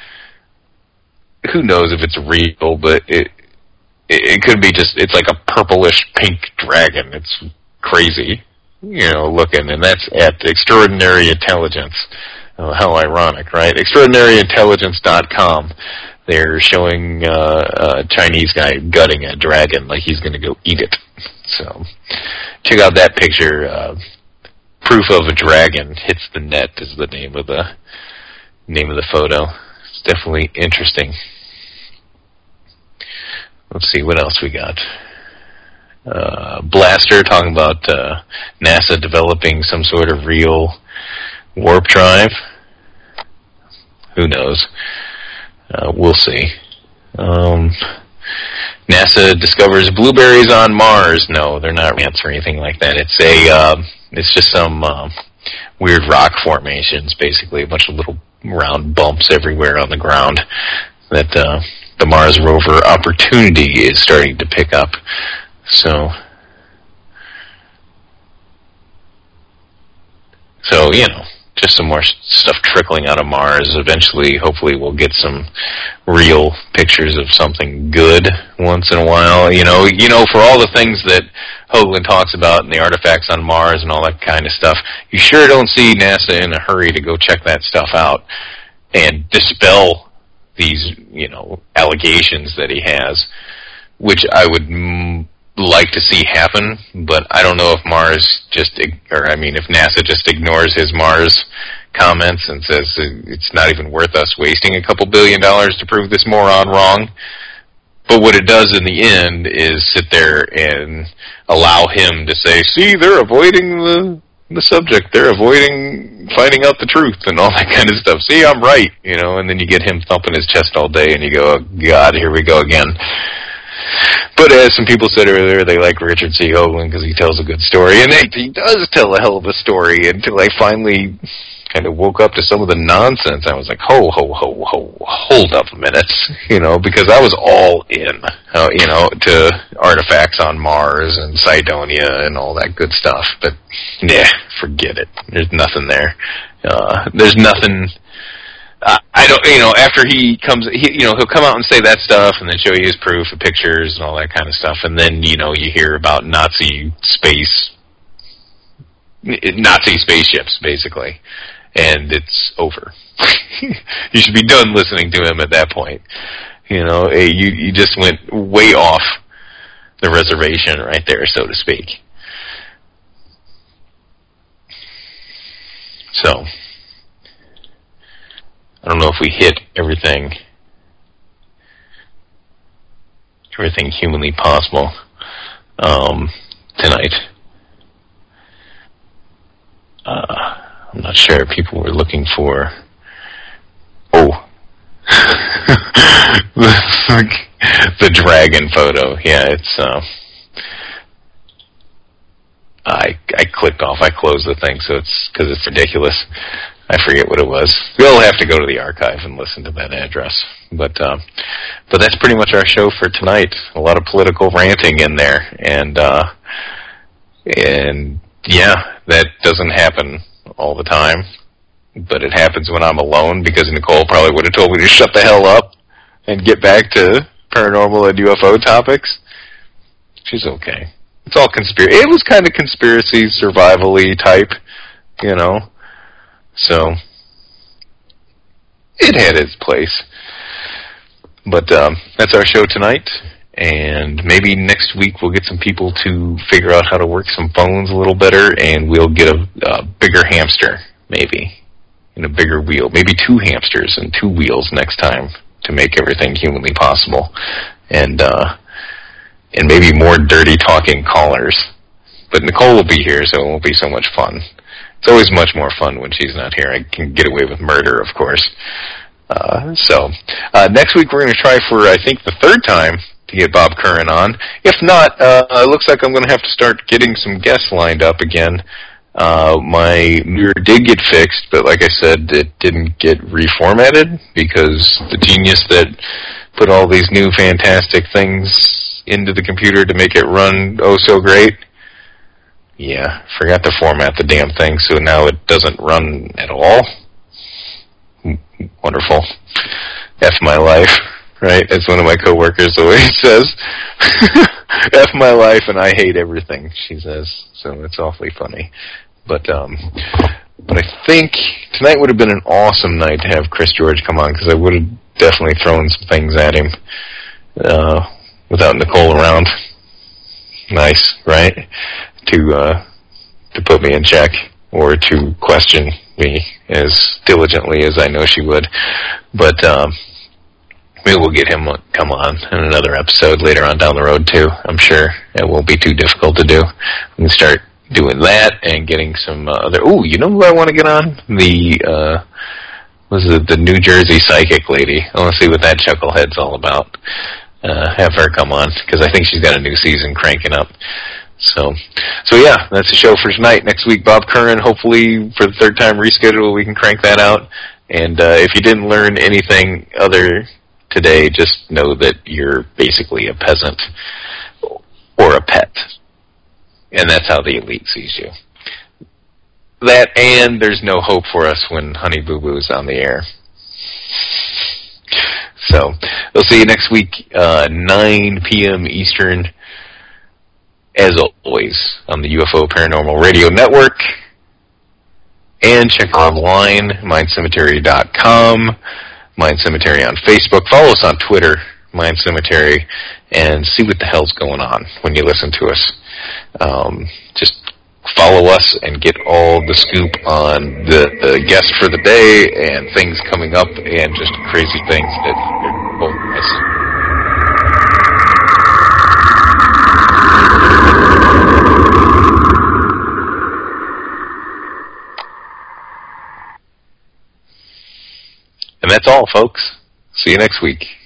Who knows if it's real, but it it could be just, it's like a purplish pink dragon. It's crazy, you know, looking, and that's at Extraordinary Intelligence. Oh, how ironic, right? extraordinary intelligence dot com. They're showing uh, a Chinese guy gutting a dragon like he's going to go eat it. So check out that picture. Uh, Proof of a Dragon Hits the Net is the name of the name of the photo. It's definitely interesting. Let's see, what else we got? Uh, Blaster talking about uh, NASA developing some sort of real warp drive. Who knows? Uh, we'll see. Um, NASA discovers blueberries on Mars. No, they're not ants or anything like that. It's a, uh, it's just some uh, weird rock formations, basically, a bunch of little round bumps everywhere on the ground that uh, the Mars rover Opportunity is starting to pick up. So, so you know, just some more stuff trickling out of Mars. Eventually, hopefully, we'll get some real pictures of something good once in a while. You know, you know, for all the things that Hoagland talks about and the artifacts on Mars and all that kind of stuff, you sure don't see NASA in a hurry to go check that stuff out and dispel these, you know, allegations that he has, which I would mm, like to see happen, but I don't know if Mars just, or I mean, if NASA just ignores his Mars comments and says it's not even worth us wasting a couple billion dollars to prove this moron wrong. But what it does in the end is sit there and allow him to say, see, they're avoiding the the subject. They're avoiding finding out the truth and all that kind of stuff. See, I'm right, you know, and then you get him thumping his chest all day and you go, oh, God, here we go again. But as some people said earlier, they like Richard C. Hoagland because he tells a good story, and he does tell a hell of a story until I finally kind of woke up to some of the nonsense. I was like, ho, ho, ho, ho, hold up a minute, you know, because I was all in, uh, you know, to artifacts on Mars and Cydonia and all that good stuff. But, nah, forget it. There's nothing there. Uh, there's nothing... Uh, I don't, you know, after he comes, he, you know, he'll come out and say that stuff and then show you his proof of pictures and all that kind of stuff. And then, you know, you hear about Nazi space, Nazi spaceships, basically. And it's over. You should be done listening to him at that point. You know, you, you just went way off the reservation right there, so to speak. So, I don't know if we hit everything, everything humanly possible um, tonight. Uh, I'm not sure. People were looking for. Oh, the dragon photo. Yeah, it's. Uh, I I clicked off. I closed the thing, so it's because it's ridiculous. I forget what it was. We'll have to go to the archive and listen to that address. But uh, but that's pretty much our show for tonight. A lot of political ranting in there, and uh, and yeah, that doesn't happen all the time. But it happens when I'm alone, because Nicole probably would have told me to shut the hell up and get back to paranormal and U F O topics. She's okay. It's all conspiracy. It was kind of conspiracy, survival-y type, you know. So, it had its place. But um, that's our show tonight. And maybe next week we'll get some people to figure out how to work some phones a little better, and we'll get a, a bigger hamster, maybe, and a bigger wheel. Maybe two hamsters and two wheels next time to make everything humanly possible. And, uh, and maybe more dirty talking callers. But Nicole will be here, so it won't be so much fun. It's always much more fun when she's not here. I can get away with murder, of course. Uh, so, uh, next week we're going to try for, I think, the third time to get Bob Curran on. If not, uh, it looks like I'm going to have to start getting some guests lined up again. Uh, my mirror did get fixed, but like I said, it didn't get reformatted because the genius that put all these new fantastic things into the computer to make it run oh so great, yeah, forgot to format the damn thing, so now it doesn't run at all. Wonderful. F my life, right? As one of my coworkers always says. F my life and I hate everything, she says. So it's awfully funny. But um, but I think tonight would have been an awesome night to have Chris George come on, because I would have definitely thrown some things at him uh, without Nicole around. Nice, right? To uh, to put me in check or to question me as diligently as I know she would. But um, maybe we'll get him come on in another episode later on down the road too. I'm sure it won't be too difficult to do. We can start doing that and getting some uh, other. Ooh, you know who I want to get on? The uh, was it the New Jersey psychic lady? I want to see what that chucklehead's all about. Uh, have her come on because I think she's got a new season cranking up. So, so yeah, that's the show for tonight. Next week, Bob Curran, hopefully for the third time reschedule, we can crank that out. And uh, if you didn't learn anything other today, just know that you're basically a peasant or a pet. And that's how the elite sees you. That, and there's no hope for us when Honey Boo Boo is on the air. So, we'll see you next week, uh, nine p.m. Eastern, as always, on the U F O Paranormal Radio Network. And check online, mind cemetery dot com, Mind Cemetery on Facebook. Follow us on Twitter, Mind Cemetery, and see what the hell's going on when you listen to us. Um, just follow us and get all the scoop on the, the guest for the day and things coming up and just crazy things that oh, I And that's all, folks. See you next week.